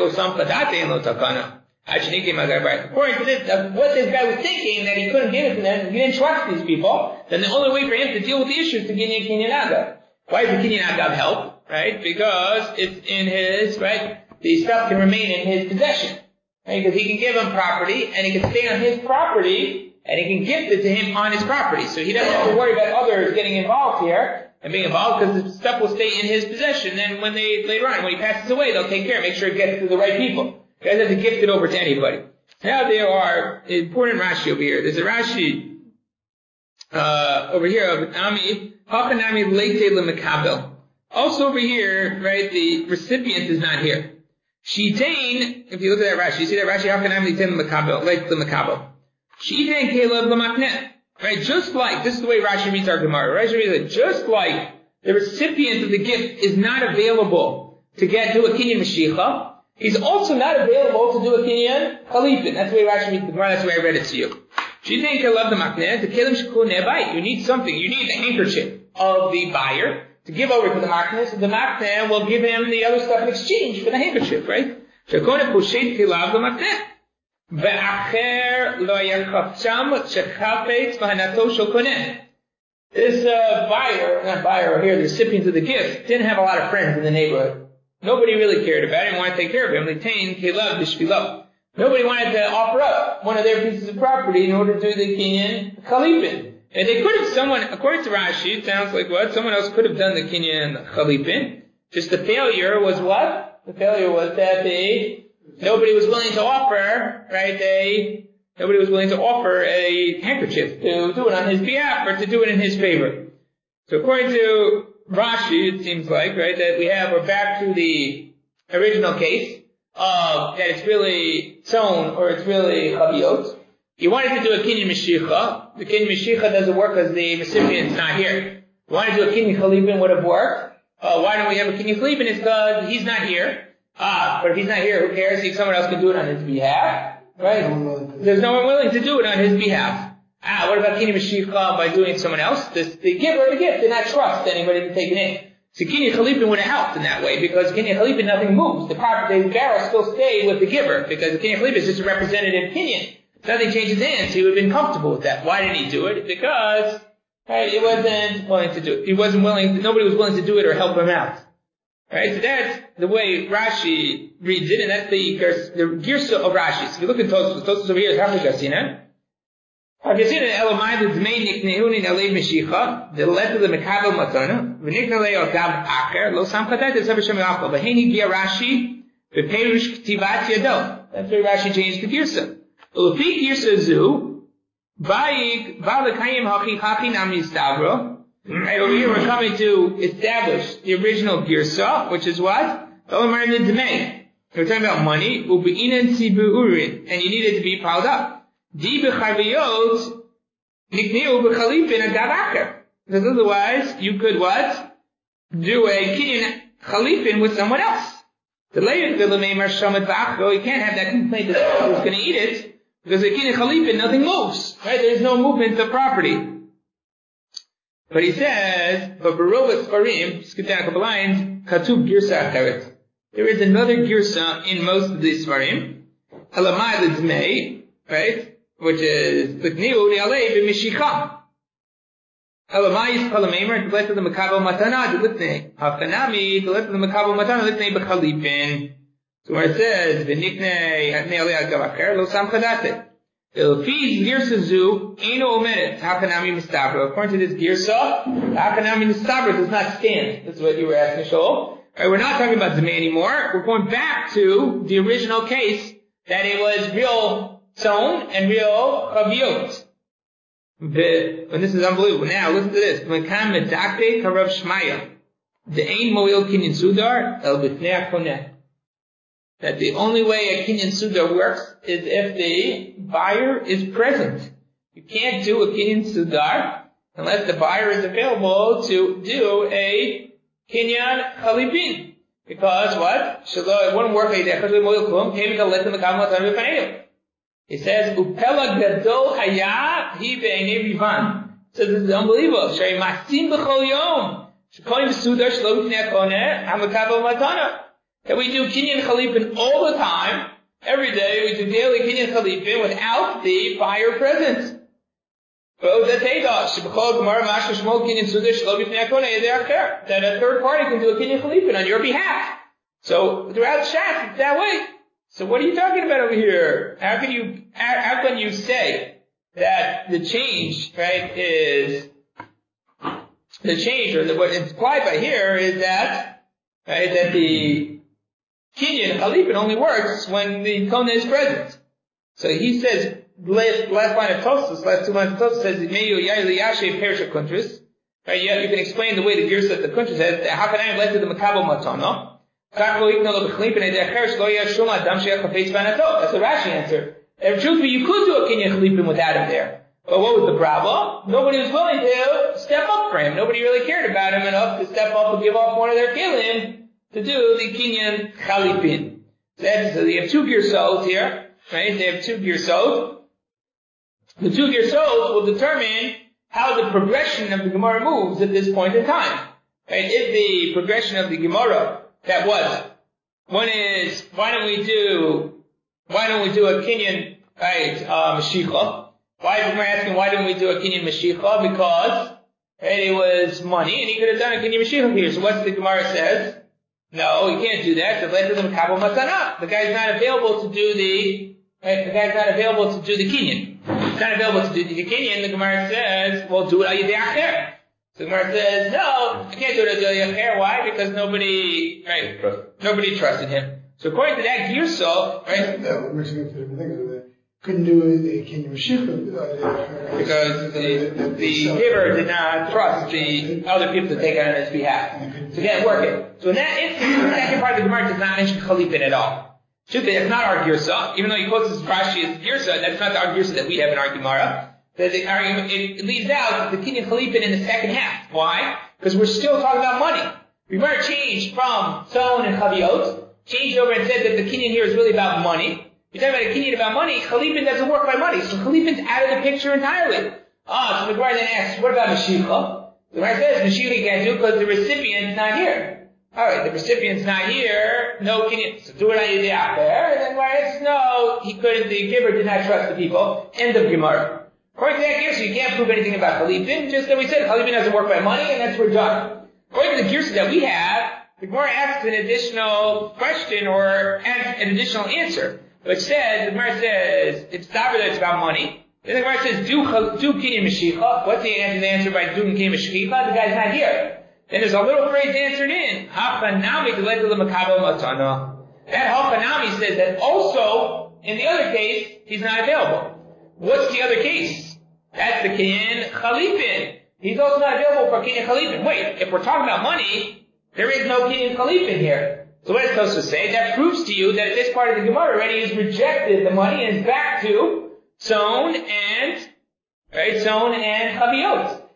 to this, uh, what this guy was thinking, that he couldn't give it to them, he didn't trust these people, then the only way for him to deal with the issue is to give him kinyan agav. Why does the kinyan agav help? Right? Because it's in his, right? The stuff can remain in his possession. Right? Because he can give him property, and he can stay on his property, and he can gift it to him on his property. So he doesn't have to worry about others getting involved here, and being involved, because the stuff will stay in his possession. Then when they, later on, when he passes away, they'll take care, make sure it gets to the right people. He doesn't have to gift it over to anybody. Now there are important Rashi over here. There's a Rashi, uh, over here of Ami, Hakanami Leite Lemekabel. Also over here, right, the recipient is not here. Shitain, if you look at that Rashi, you see that Rashi, Hakanami Leite Lemekabel, Leite Lemekabel. Shitain Caleb Lemaknet. Right, just like, this is the way Rashi reads our Gemara. Rashi reads it, just like the recipient of the gift is not available to get to a kinyan mashicha, he's also not available to do a kinyan chalipin. That's the way Rashi reads the Gemara, that's the way I read it to you. You need something, you need the handkerchief of the buyer to give over to the makneh, so the makneh will give him the other stuff in exchange for the handkerchief, right? This uh, buyer, not buyer over here, the recipient of the gift, didn't have a lot of friends in the neighborhood. Nobody really cared about him, wanted to take care of him. Nobody wanted to offer up one of their pieces of property in order to do the kinyan chalipin. And they could have, someone, according to Rashi, it sounds like what? Someone else could have done the kinyan chalipin. Just the failure was what? The failure was that they Nobody was willing to offer, right, a, nobody was willing to offer a handkerchief to do it on his behalf or to do it in his favor. So according to Rashi, it seems like, right, that we have, we're back to the original case of that it's really tzon or it's really chaviyot. You wanted to do a kinyan mishicha. The kinyan mishicha doesn't work because the recipient's not here. You wanted to do a kinyan chalipin, would have worked. Uh, why don't we have a kinyan chalipin? It's because he's not here. Ah, but if he's not here, who cares? See, someone else can do it on his behalf, right? There's no one willing to do it on his behalf. Ah, what about kinyan mashicha by doing it someone else? This, the giver of the gift did not trust anybody to take it in. So kinyan chalipin would have helped in that way, because kinyan chalipin, nothing moves. The property, the barrel still stay with the giver, because the kinyan chalipin is just a representative kinyan. Nothing changes hands. He would have been comfortable with that. Why did he do it? Because, right, he wasn't willing to do it. He wasn't willing, nobody was willing to do it or help him out. Right, so that's the way Rashi reads it, and that's the the girsa of Rashi. So if you look at Tosfos, Tosfos over here is half the Garsina. Garsina Elamai the Dmei Niknehuni Nalev Meshicha, the letter of the Mekabel Matana, V'niknalei Ogav Acher, Lo Sam Chadat Esav Hashem Yachal, V'heini Gia Rashi, V'perush Ktivat Yado. That's where Rashi changed the girsa. Ulefi girsa zu, Vayik Valakayim Hachi Hachi Nam Yistavro. Right, over here we're coming to establish the original girsa, which is what? We're talking about money, and you need it to be piled up. Because otherwise, you could what? Do a kinyan chalipin with someone else. The later the lemeimer shamet v'achro, you can't have that complaint that who's going to eat it, because a kinyan chalipin, nothing moves, right? There's no movement of property. But he says, but barova sparim, skip down a couple lines, katub girsa acheret. There is another girsa in most of these sparim, halamai l'dzmei, right? Which is l'kniu li'alei b'mishicha. Halamai is kalameimer, t'let of the makabel matana, t'litnei. Hafkanami, t'let of the makabel matana, t'litnei b'chalipin. So where it says, v'niknei hatnei alei agav acher, lo sam chadate. Ilfiz girsa zu, eino omedet, hakanami mistabra. According to this girsa, hakanami mistabra does not stand. That's what you were asking, Shaul. Right, we're not talking about Zmei anymore. We're going back to the original case that it was real tzon and real chaviot. And this is unbelievable. Now, listen to this. Mekan medakte karav shmaya. The ein moil kinyan sudar el b'tnei hakoneh. That the only way a kinyan sudar works is if the buyer is present. You can't do a kinyan sudar unless the buyer is available to do a kinyan chalipin. Because what? Shelo, it wouldn't work like that. He says, Upela gadol haya hi be'enei rivan. So this is unbelievable. Shari masim b'chol yom. Shekolim sudar shelo b'tnei hakoneh hamakabel matana. That we do kinyan chalipin all the time, every day. We do daily kinyan chalipin without the buyer present. That a third party can do a kinyan chalipin on your behalf. So throughout Shas, it's that way. So what are you talking about over here? How can you how, how can you say that the change, right, is the change, or the, what is implied by here is that, right, that the kinyan chalipin only works when the kona is present. So he says, last, last line of Tosfos, last two lines of Tosfos says, Meyu Yair Liyashe Perish of Kuntris. Right, you, you can explain the way the Girsa that the Kuntris says, how can I let to the Makabel Matana? That's what Rashi answered. And truthfully, you could do a kinyan chalipin without him there. But what was the problem? Nobody was willing to step up for him. Nobody really cared about him enough to step up and give off one of their kelim to do the kinyan chalipin. So, so they have two girsot here, right? They have two girsot. The two girsot will determine how the progression of the Gemara moves at this point in time. Right? If the progression of the Gemara that was, one is, why don't we do, why don't we do a kinyan, right, uh, Mashicha? Why, we're asking, why don't we do a kinyan Mashicha? Because, right, it was money, and he could have done a kinyan Mashicha here. So what's the Gemara says? No, you can't do that. The guy's not available to do the, right, the guy's not available to do the kinyan. He's not available to do the kinyan. The Gemara says, well, do it al yedei acher. So the Gemara says, no, I can't do it al yedei acher. Why? Because nobody, right, nobody trusted him. So according to that Girsa, right? No, we're mixing up two different things. Couldn't do a kinyan Mashicha. Because the, the, the giver did not trust the other people to take it on his behalf. So he can't work it. So in that instance, the second part of the Gemara does not mention chalipin at all. Should be, that's not our Girsa. Even though he quotes this Rashi as Girsa, that's not our Girsa that we have in our Gemara. The argument, it leaves out the kinyan chalipin in the second half. Why? Because we're still talking about money. We might change from tzon and chaviot, changed over and said that the kinyan here is really about money. You're talking about a kinyan about money, chalipin doesn't work by money. So chalipin's out of the picture entirely. Ah, so the Gemara then asks, what about Mashicha? The Gemara says Mashicha can't do because the recipient's not here. Alright, the recipient's not here, no kinyan. So do it on yedei acher. And then Gemara says, no, he couldn't, the giver did not trust the people. End of Gemara. According to that Girsa, you can't prove anything about chalipin, just that we said chalipin doesn't work by money, and that's we're done. According to the Girsa that we have, the Gemara asks an additional question or asks an additional answer. Which says, the Gemara says, it's not that it's about money. Then the Gemara says, do, do kinyan Mashicha. What's the answer, the answer by doing kinyan Mashicha? The guy's not here. Then there's a little phrase answered in, Hachanami d'letu l'makabel matana. That Hachanami says that also, in the other case, he's not available. What's the other case? That's the kinyan chalipin. He's also not available for kinyan chalipin. Wait, if we're talking about money, there is no kinyan chalipin here. So what does Tosfos say? That proves to you that this part of the Gemara already has rejected the money and is back to tzon and, right, tzon and chaviot.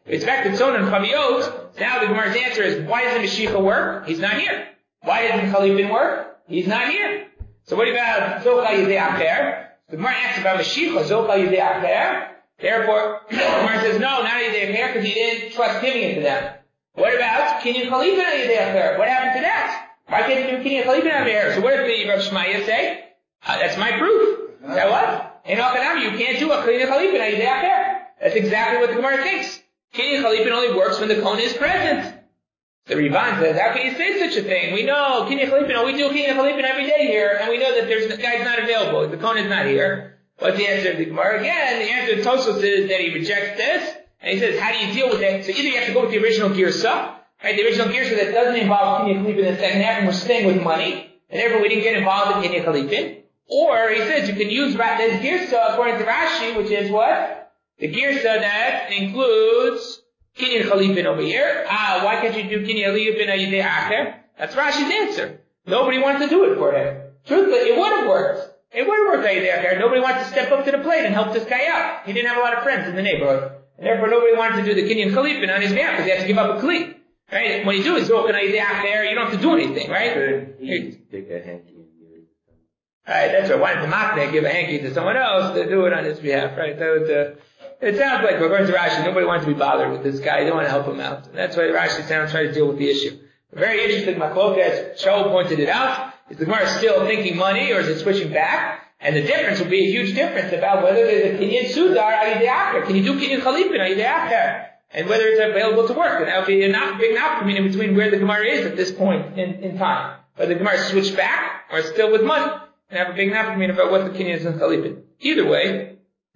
It's back to Tzon and Chaviot. Now the Gemara's answer is, why doesn't Mashiach work? He's not here. Why doesn't Chalipin work? He's not here. So what about Zocha Yidei Acher? The Gemara asks about Mashiach, Zocha Yidei Acher. Therefore, the Gemara says, no, not Yidei Acher, because he didn't trust giving it to them. What about Kinyan Chalipin Yidei Acher? What happened to that? Why can't you do Kinyan Chalipin Yidei? So what did the Rav Shmaya say? Uh, that's my proof. Is that what? In Alkanam, you can't do a Kinyan Chalipin Yidei Acher. That's exactly what the Gemara thinks. Kinyan Chalipin only works when the Kohen is present. The Rivan says, how can you say such a thing? We know Kinyan Chalipin, we do Kinyan Chalipin every day here, and we know that there's the guy's not available. The Kohen is not here. What's the answer of the Gemara? Again, the answer of Tosfos is that he rejects this, and he says, how do you deal with that? So either you have to go with the original Girsa, right? The original Girsa that doesn't involve Kinyan Chalipin in the second half, and we're staying with money, and therefore we didn't get involved in Kinyan Chalipin. Or he says you can use this Girsa according to Rashi, which is what? The Girsa that includes Kinyan Chalipin over here. Ah, why can't you do Kinyan Chalipin Yidei Acher? That's Rashi's answer. Nobody wants to do it for him. Truthfully, it would have worked. It would have worked Yidei Acher. Nobody wants to step up to the plate and help this guy out. He didn't have a lot of friends in the neighborhood. And therefore nobody wanted to do the Kinyan Chalipin on his behalf because he had to give up a Kli. Right? When you do it, Zokan Yidei Acher, you don't have to do anything, right? Could he take a hanky and give it? Alright, that's right. Why did the Machne give a hanky to someone else to do it on his behalf, right? That was, uh, it sounds like, according to Rashi, nobody wants to be bothered with this guy. They don't want to help him out. And that's why Rashi sounds trying to deal with the issue. A very interesting machloket, as Shaul pointed it out, is the Gemara still thinking money or is it switching back? And the difference will be a huge difference about whether there's a Kinyan Sudar Yidei Acher. Can you do Kinyan Chalipin Yidei Acher? And whether it's available to work. And that would be a not, big nafkamina in between where the Gemara is at this point in, in time. Whether the Gemara switched back or still with money. And have a big nafkamina about what the Kinyan is in Chalipin. Either way,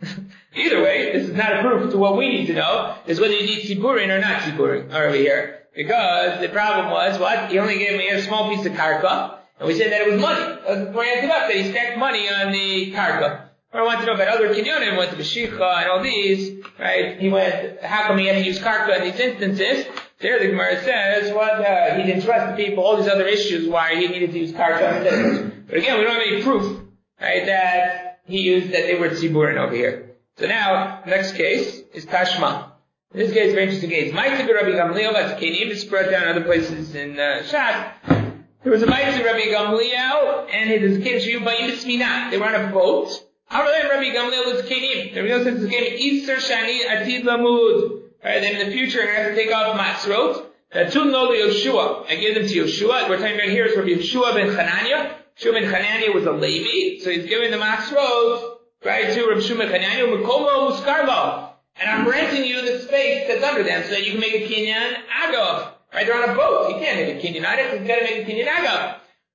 Either way, this is not a proof to what we need to know, is whether you need Tziburin or not Tziburin over here. Because the problem was, what? He only gave me a small piece of karka, and we said that it was money. That was the point I up, that he stacked money on the karka. Or I want to know about other kinyonim, went to Beshicha and all these, right? He went, how come he had to use karka in these instances? There the Gemara says, what, uh, he didn't trust the people, all these other issues why he needed to use karka. But again, we don't have any proof, right, that he used that they were tziburin over here. So now, next case is Tashma. In this case, is a very interesting case. Ma'aseh Rabbi Gamliel, that's Kenim, it's spread down other places in uh, Shas. There was a Ma'aseh Rabbi Gamliel, and his kids Shiyu Ba'im B'Sminah. They were on a boat. How do they Rabbi Gamliel was Kenim? Rabbi Gamliel says this game, Iser Shani Atid Lamud. Alright, then in the future, I have to take off Matzrot. Tatun Lo Yoshua. I give them to Yoshua. We're talking about here is Rabbi Yoshua ben Chananya. Yoshua ben Chananya was a Levi, so he's giving the Matzrot, right, to Rabbi Yoshua ben Chananya, Mukomo Muskarlo. And I'm renting you the space that's under them so that you can make a Kinyan Agav. Right, they're on a boat. You can't make a Kinyan Agav, you've got to make a Kinyan Agav.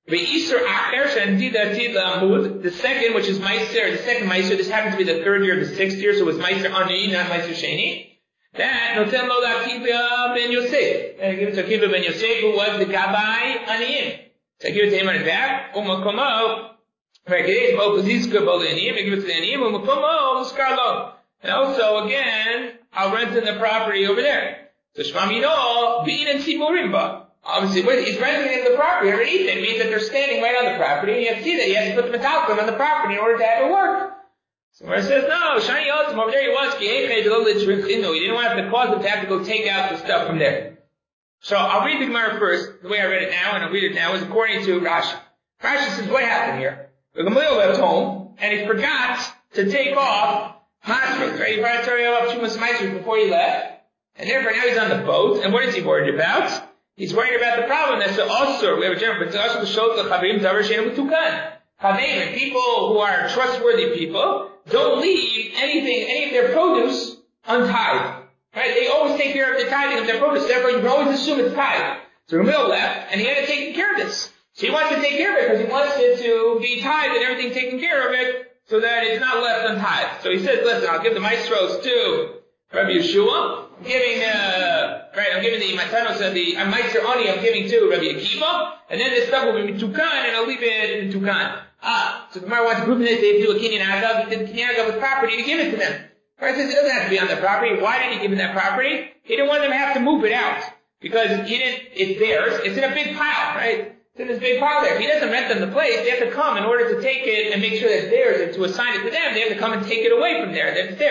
The second, which is Meiser, the second Meiser, this happens to be the third year, the sixth year, so it's Meiser Ani, not Meiser Sheni. That, Noten Lo Akiva ben Yosef. And I give it to Akiva ben Yosef, who was the Gabai Aniyim. So I give it to him on his back. Umakomo. Right, it is Bokuzizka Bol Aniyim. I give it to the Aniyim. Umakomo Muskarlo. And also, again, I'll rent in the property over there. So Shmam Yino, Bein and Tziburimba. Obviously, he's renting in the property underneath it. It means that they're standing right on the property, and you have to see that. He has to put the metallicum on the property in order to have it work. So where it says, no, Shani Yotzim, over there he was, he didn't want to have to cause them to have to go take out the stuff from there. So I'll read the Gemara first, the way I read it now, and I'll read it now, is according to Rashi. Rashi says, what happened here? The Gamliel left home, and he forgot to take off Masros, right? He forgot to take off Shumas Masros before he left, and therefore now he's on the boat, and what is he worried about? He's worried about the problem that's the Osur. We have a term, but the Osur shows the Chavim Zavar Sheinu Tukan. Chavim, people who are trustworthy people, don't leave anything, any of their produce untied. Right? They always take care of the tithing of their produce. Therefore, you can always assume it's tithed. So Ramil left, and he had to take care of this. So he wants to take care of it because he wants it to be tithed and everything taken care of it so that it's not left untithed. So he says, listen, I'll give the maestros to Rabbi Yeshua. I'm giving, uh, right, I'm giving the Matanos and the uh, Meiser Ani, I'm giving to Rabbi Akiva. And then this stuff will be Tukan, and I'll leave it in Tukan. Ah, so the Gemara wants to prove that they do a Kinyan Agav. He did the Kinyan Agav with property to give it to them. Right, says it doesn't have to be on the property. Why did he give them that property? He didn't want them to have to move it out. Because he didn't, it's theirs. It's in a big pile, right? It's in this big pile there. If he doesn't rent them the place, they have to come in order to take it and make sure that it's theirs and to assign it to them. They have to come and take it away from there. That it's theirs.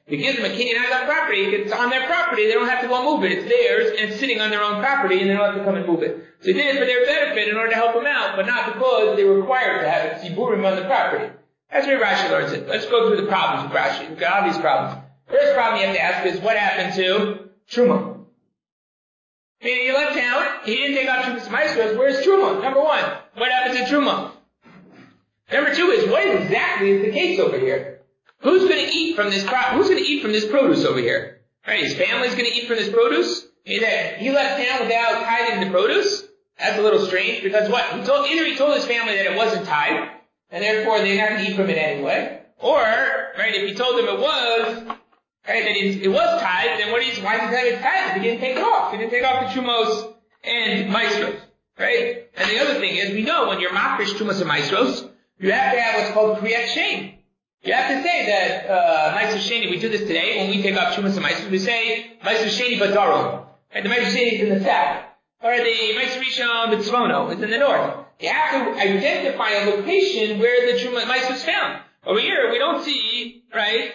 If he gives them a Kinyan Agav property, it's on their property, they don't have to go and move it. It's theirs, and it's sitting on their own property, and they don't have to come and move it. So he did it for their benefit in order to help them out, but not because they were required to have it Tziburim on the property. That's where Rashi learns it. Let's go through the problems with Rashi. We've got all these problems. First problem you have to ask is, what happened to Truma? Meaning, he left town, he didn't take out Truma's Maestros, where's Truma? Number one, what happened to Truma? Number two is, what exactly is the case over here? Who's going to eat from this crop? Who's going to eat from this produce over here? Right, his family's going to eat from this produce? He left town without tithing the produce? That's a little strange, because what? He told, either he told his family that it wasn't tithed, and therefore they're not going to eat from it anyway, or, right, if he told them it was, right, that it, it was tithed, then what is, why does he tell it tithed? He didn't take it off. He didn't take off the Trumos and Maestros, right? And the other thing is, we know when you're Mafresh Trumos and Maestros, you have to have what's called Kriyat Shem. You have to say that, uh, Maestros Sheni, we do this today, when we take off Trumos and Maestros, we say, Maestros Sheni Badarom. Right, the Maestros Sheni is in the south. Or the Maestros Rishon B'Tzvono is in the north. You have to identify a location where the Truma Maestros is found. Over here, we don't see, right,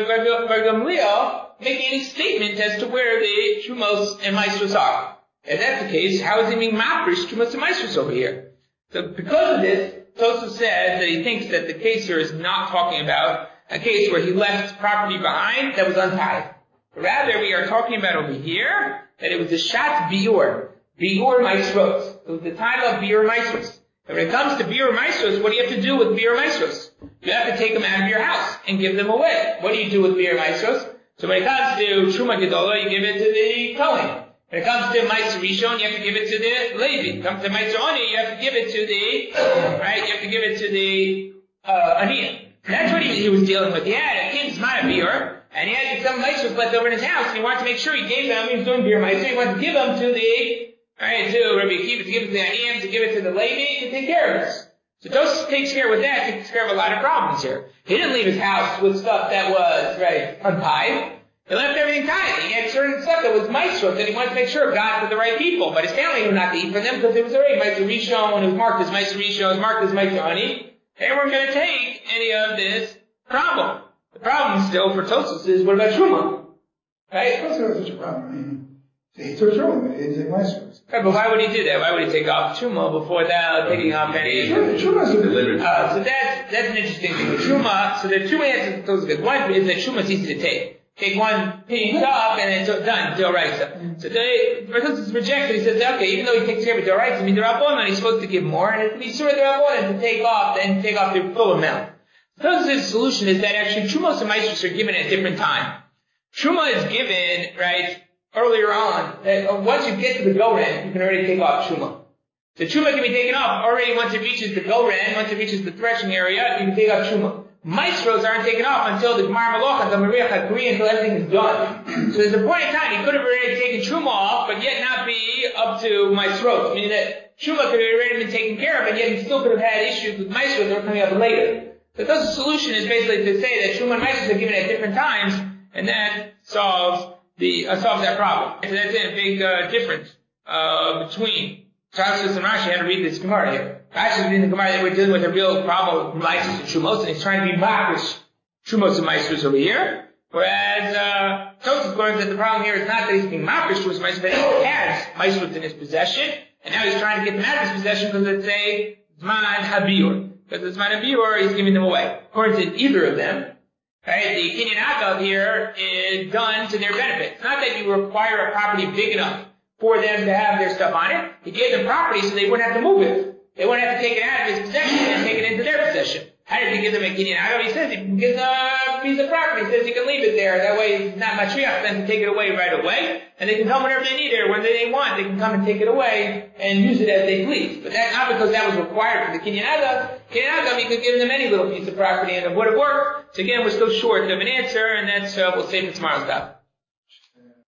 Gamliel making any statement as to where the Trumos and Maestros are. If that's the case, how is he being Mafresh Trumos and Maestros over here? So because of this, Tosfos says that he thinks that the case here is not talking about a case where he left property behind that was untithed. Rather, we are talking about over here that it was a Shat Biur, Biur Maestros. It was the time of Biur Maestros. And when it comes to Biur Maestros, what do you have to do with Biur Maestros? You have to take them out of your house and give them away. What do you do with Biur Maestros? So when it comes to Truma Gedola, you give it to the Kohen. When it comes to Maestros Rishon, you have to give it to the Levi. When it comes to Maestros Oni, you have to give it to the, right, you have to give it to the, uh, Aniyah. That's what he, he was dealing with. He had a king's Mana Biur, and he had some Maestros left over in his house, and he wanted to make sure he gave them, he was doing Biur Maestros, he wanted to give them to the, right, to Rabbi Akiva, to give it to the Aniyim, to give it to the Levi, to take care of this. So Tosfos takes care with that, takes care of a lot of problems here. He didn't leave his house with stuff that was, right, untithed. He left everything tithed. He had certain stuff that was Maestros that he wanted to make sure got to the right people. But his family knew not to eat from them because it was already Maestros Rishon, when it was marked as Maestros Rishon, it was marked as Maestros Ani. They weren't going to take any of this problem. The problem still for Tosfos is, what about Truma? Right? Of course there was such a problem. I mean, he took Truma, but he didn't take Maestros. Right, but why would he do that? Why would he take off Truma before that, taking off any... Truma is delivered. Uh, so that's, that's an interesting thing. The Truma, so there are two answers to Tosfos. One is that Truma is easy to take. Take one piece up and it's done, D'oraisa. So they, Tosfos is rejected. He says, okay, even though he takes care of D'oraisa, Midrabanan, he's supposed to give more, and it's to be sure D'Rabbanan to take off and take off the full amount. Tosfos' solution is that actually Trumos and Maestros are given at a different time. Truma is given, right, earlier on. That once you get to the Goren, you can already take off Truma. So Truma can be taken off already once it reaches the Goren, once it reaches the threshing area, you can take off Truma. Maestros aren't taken off until the Gemar Malocha, the Maria Chakri, until everything is done. So there's a point in time he could have already taken Truma off, but yet not be up to Maestros. Meaning that Truma could have already been taken care of, and yet he still could have had issues with Maestros that were coming up later. So the solution is basically to say that Truma and Maestros are given at different times, and that solves the uh, solves that problem. So that's a big uh, difference uh, between Tosfos and Rashi. Had to read this Gemara here. Rashi is reading the Gemara that we're dealing with a real problem with Maestros and Trumos, and he's trying to be Mafresh Trumos and Maestros over here. Whereas uh, Tosfos learns that the problem here is not that he's being Mafresh Trumos and Maestros, but he has Maestros in his possession, and now he's trying to get them out of his possession because it's a Zman Habiur. Because it's Zman Habiur, he's giving them away. According to either of them, right, the Kinyan Agav here is done to their benefit. It's not that you require a property big enough for them to have their stuff on it. He gave them property so they wouldn't have to move it. They wouldn't have to take it out of his possession and take it into their possession. How did he give them a Kinyan Agav? He says he gives a piece of property. He says you can leave it there. That way it's not matriach for them to take it away right away. And they can come whenever they need it or when they want. They can come and take it away and use it as they please. But that, not because that was required for the Kinyan Agav. Kinyan Agav, he could give them any little piece of property and it would have worked. So again, we're still short of an answer, and that's, uh, we'll save for tomorrow's daf.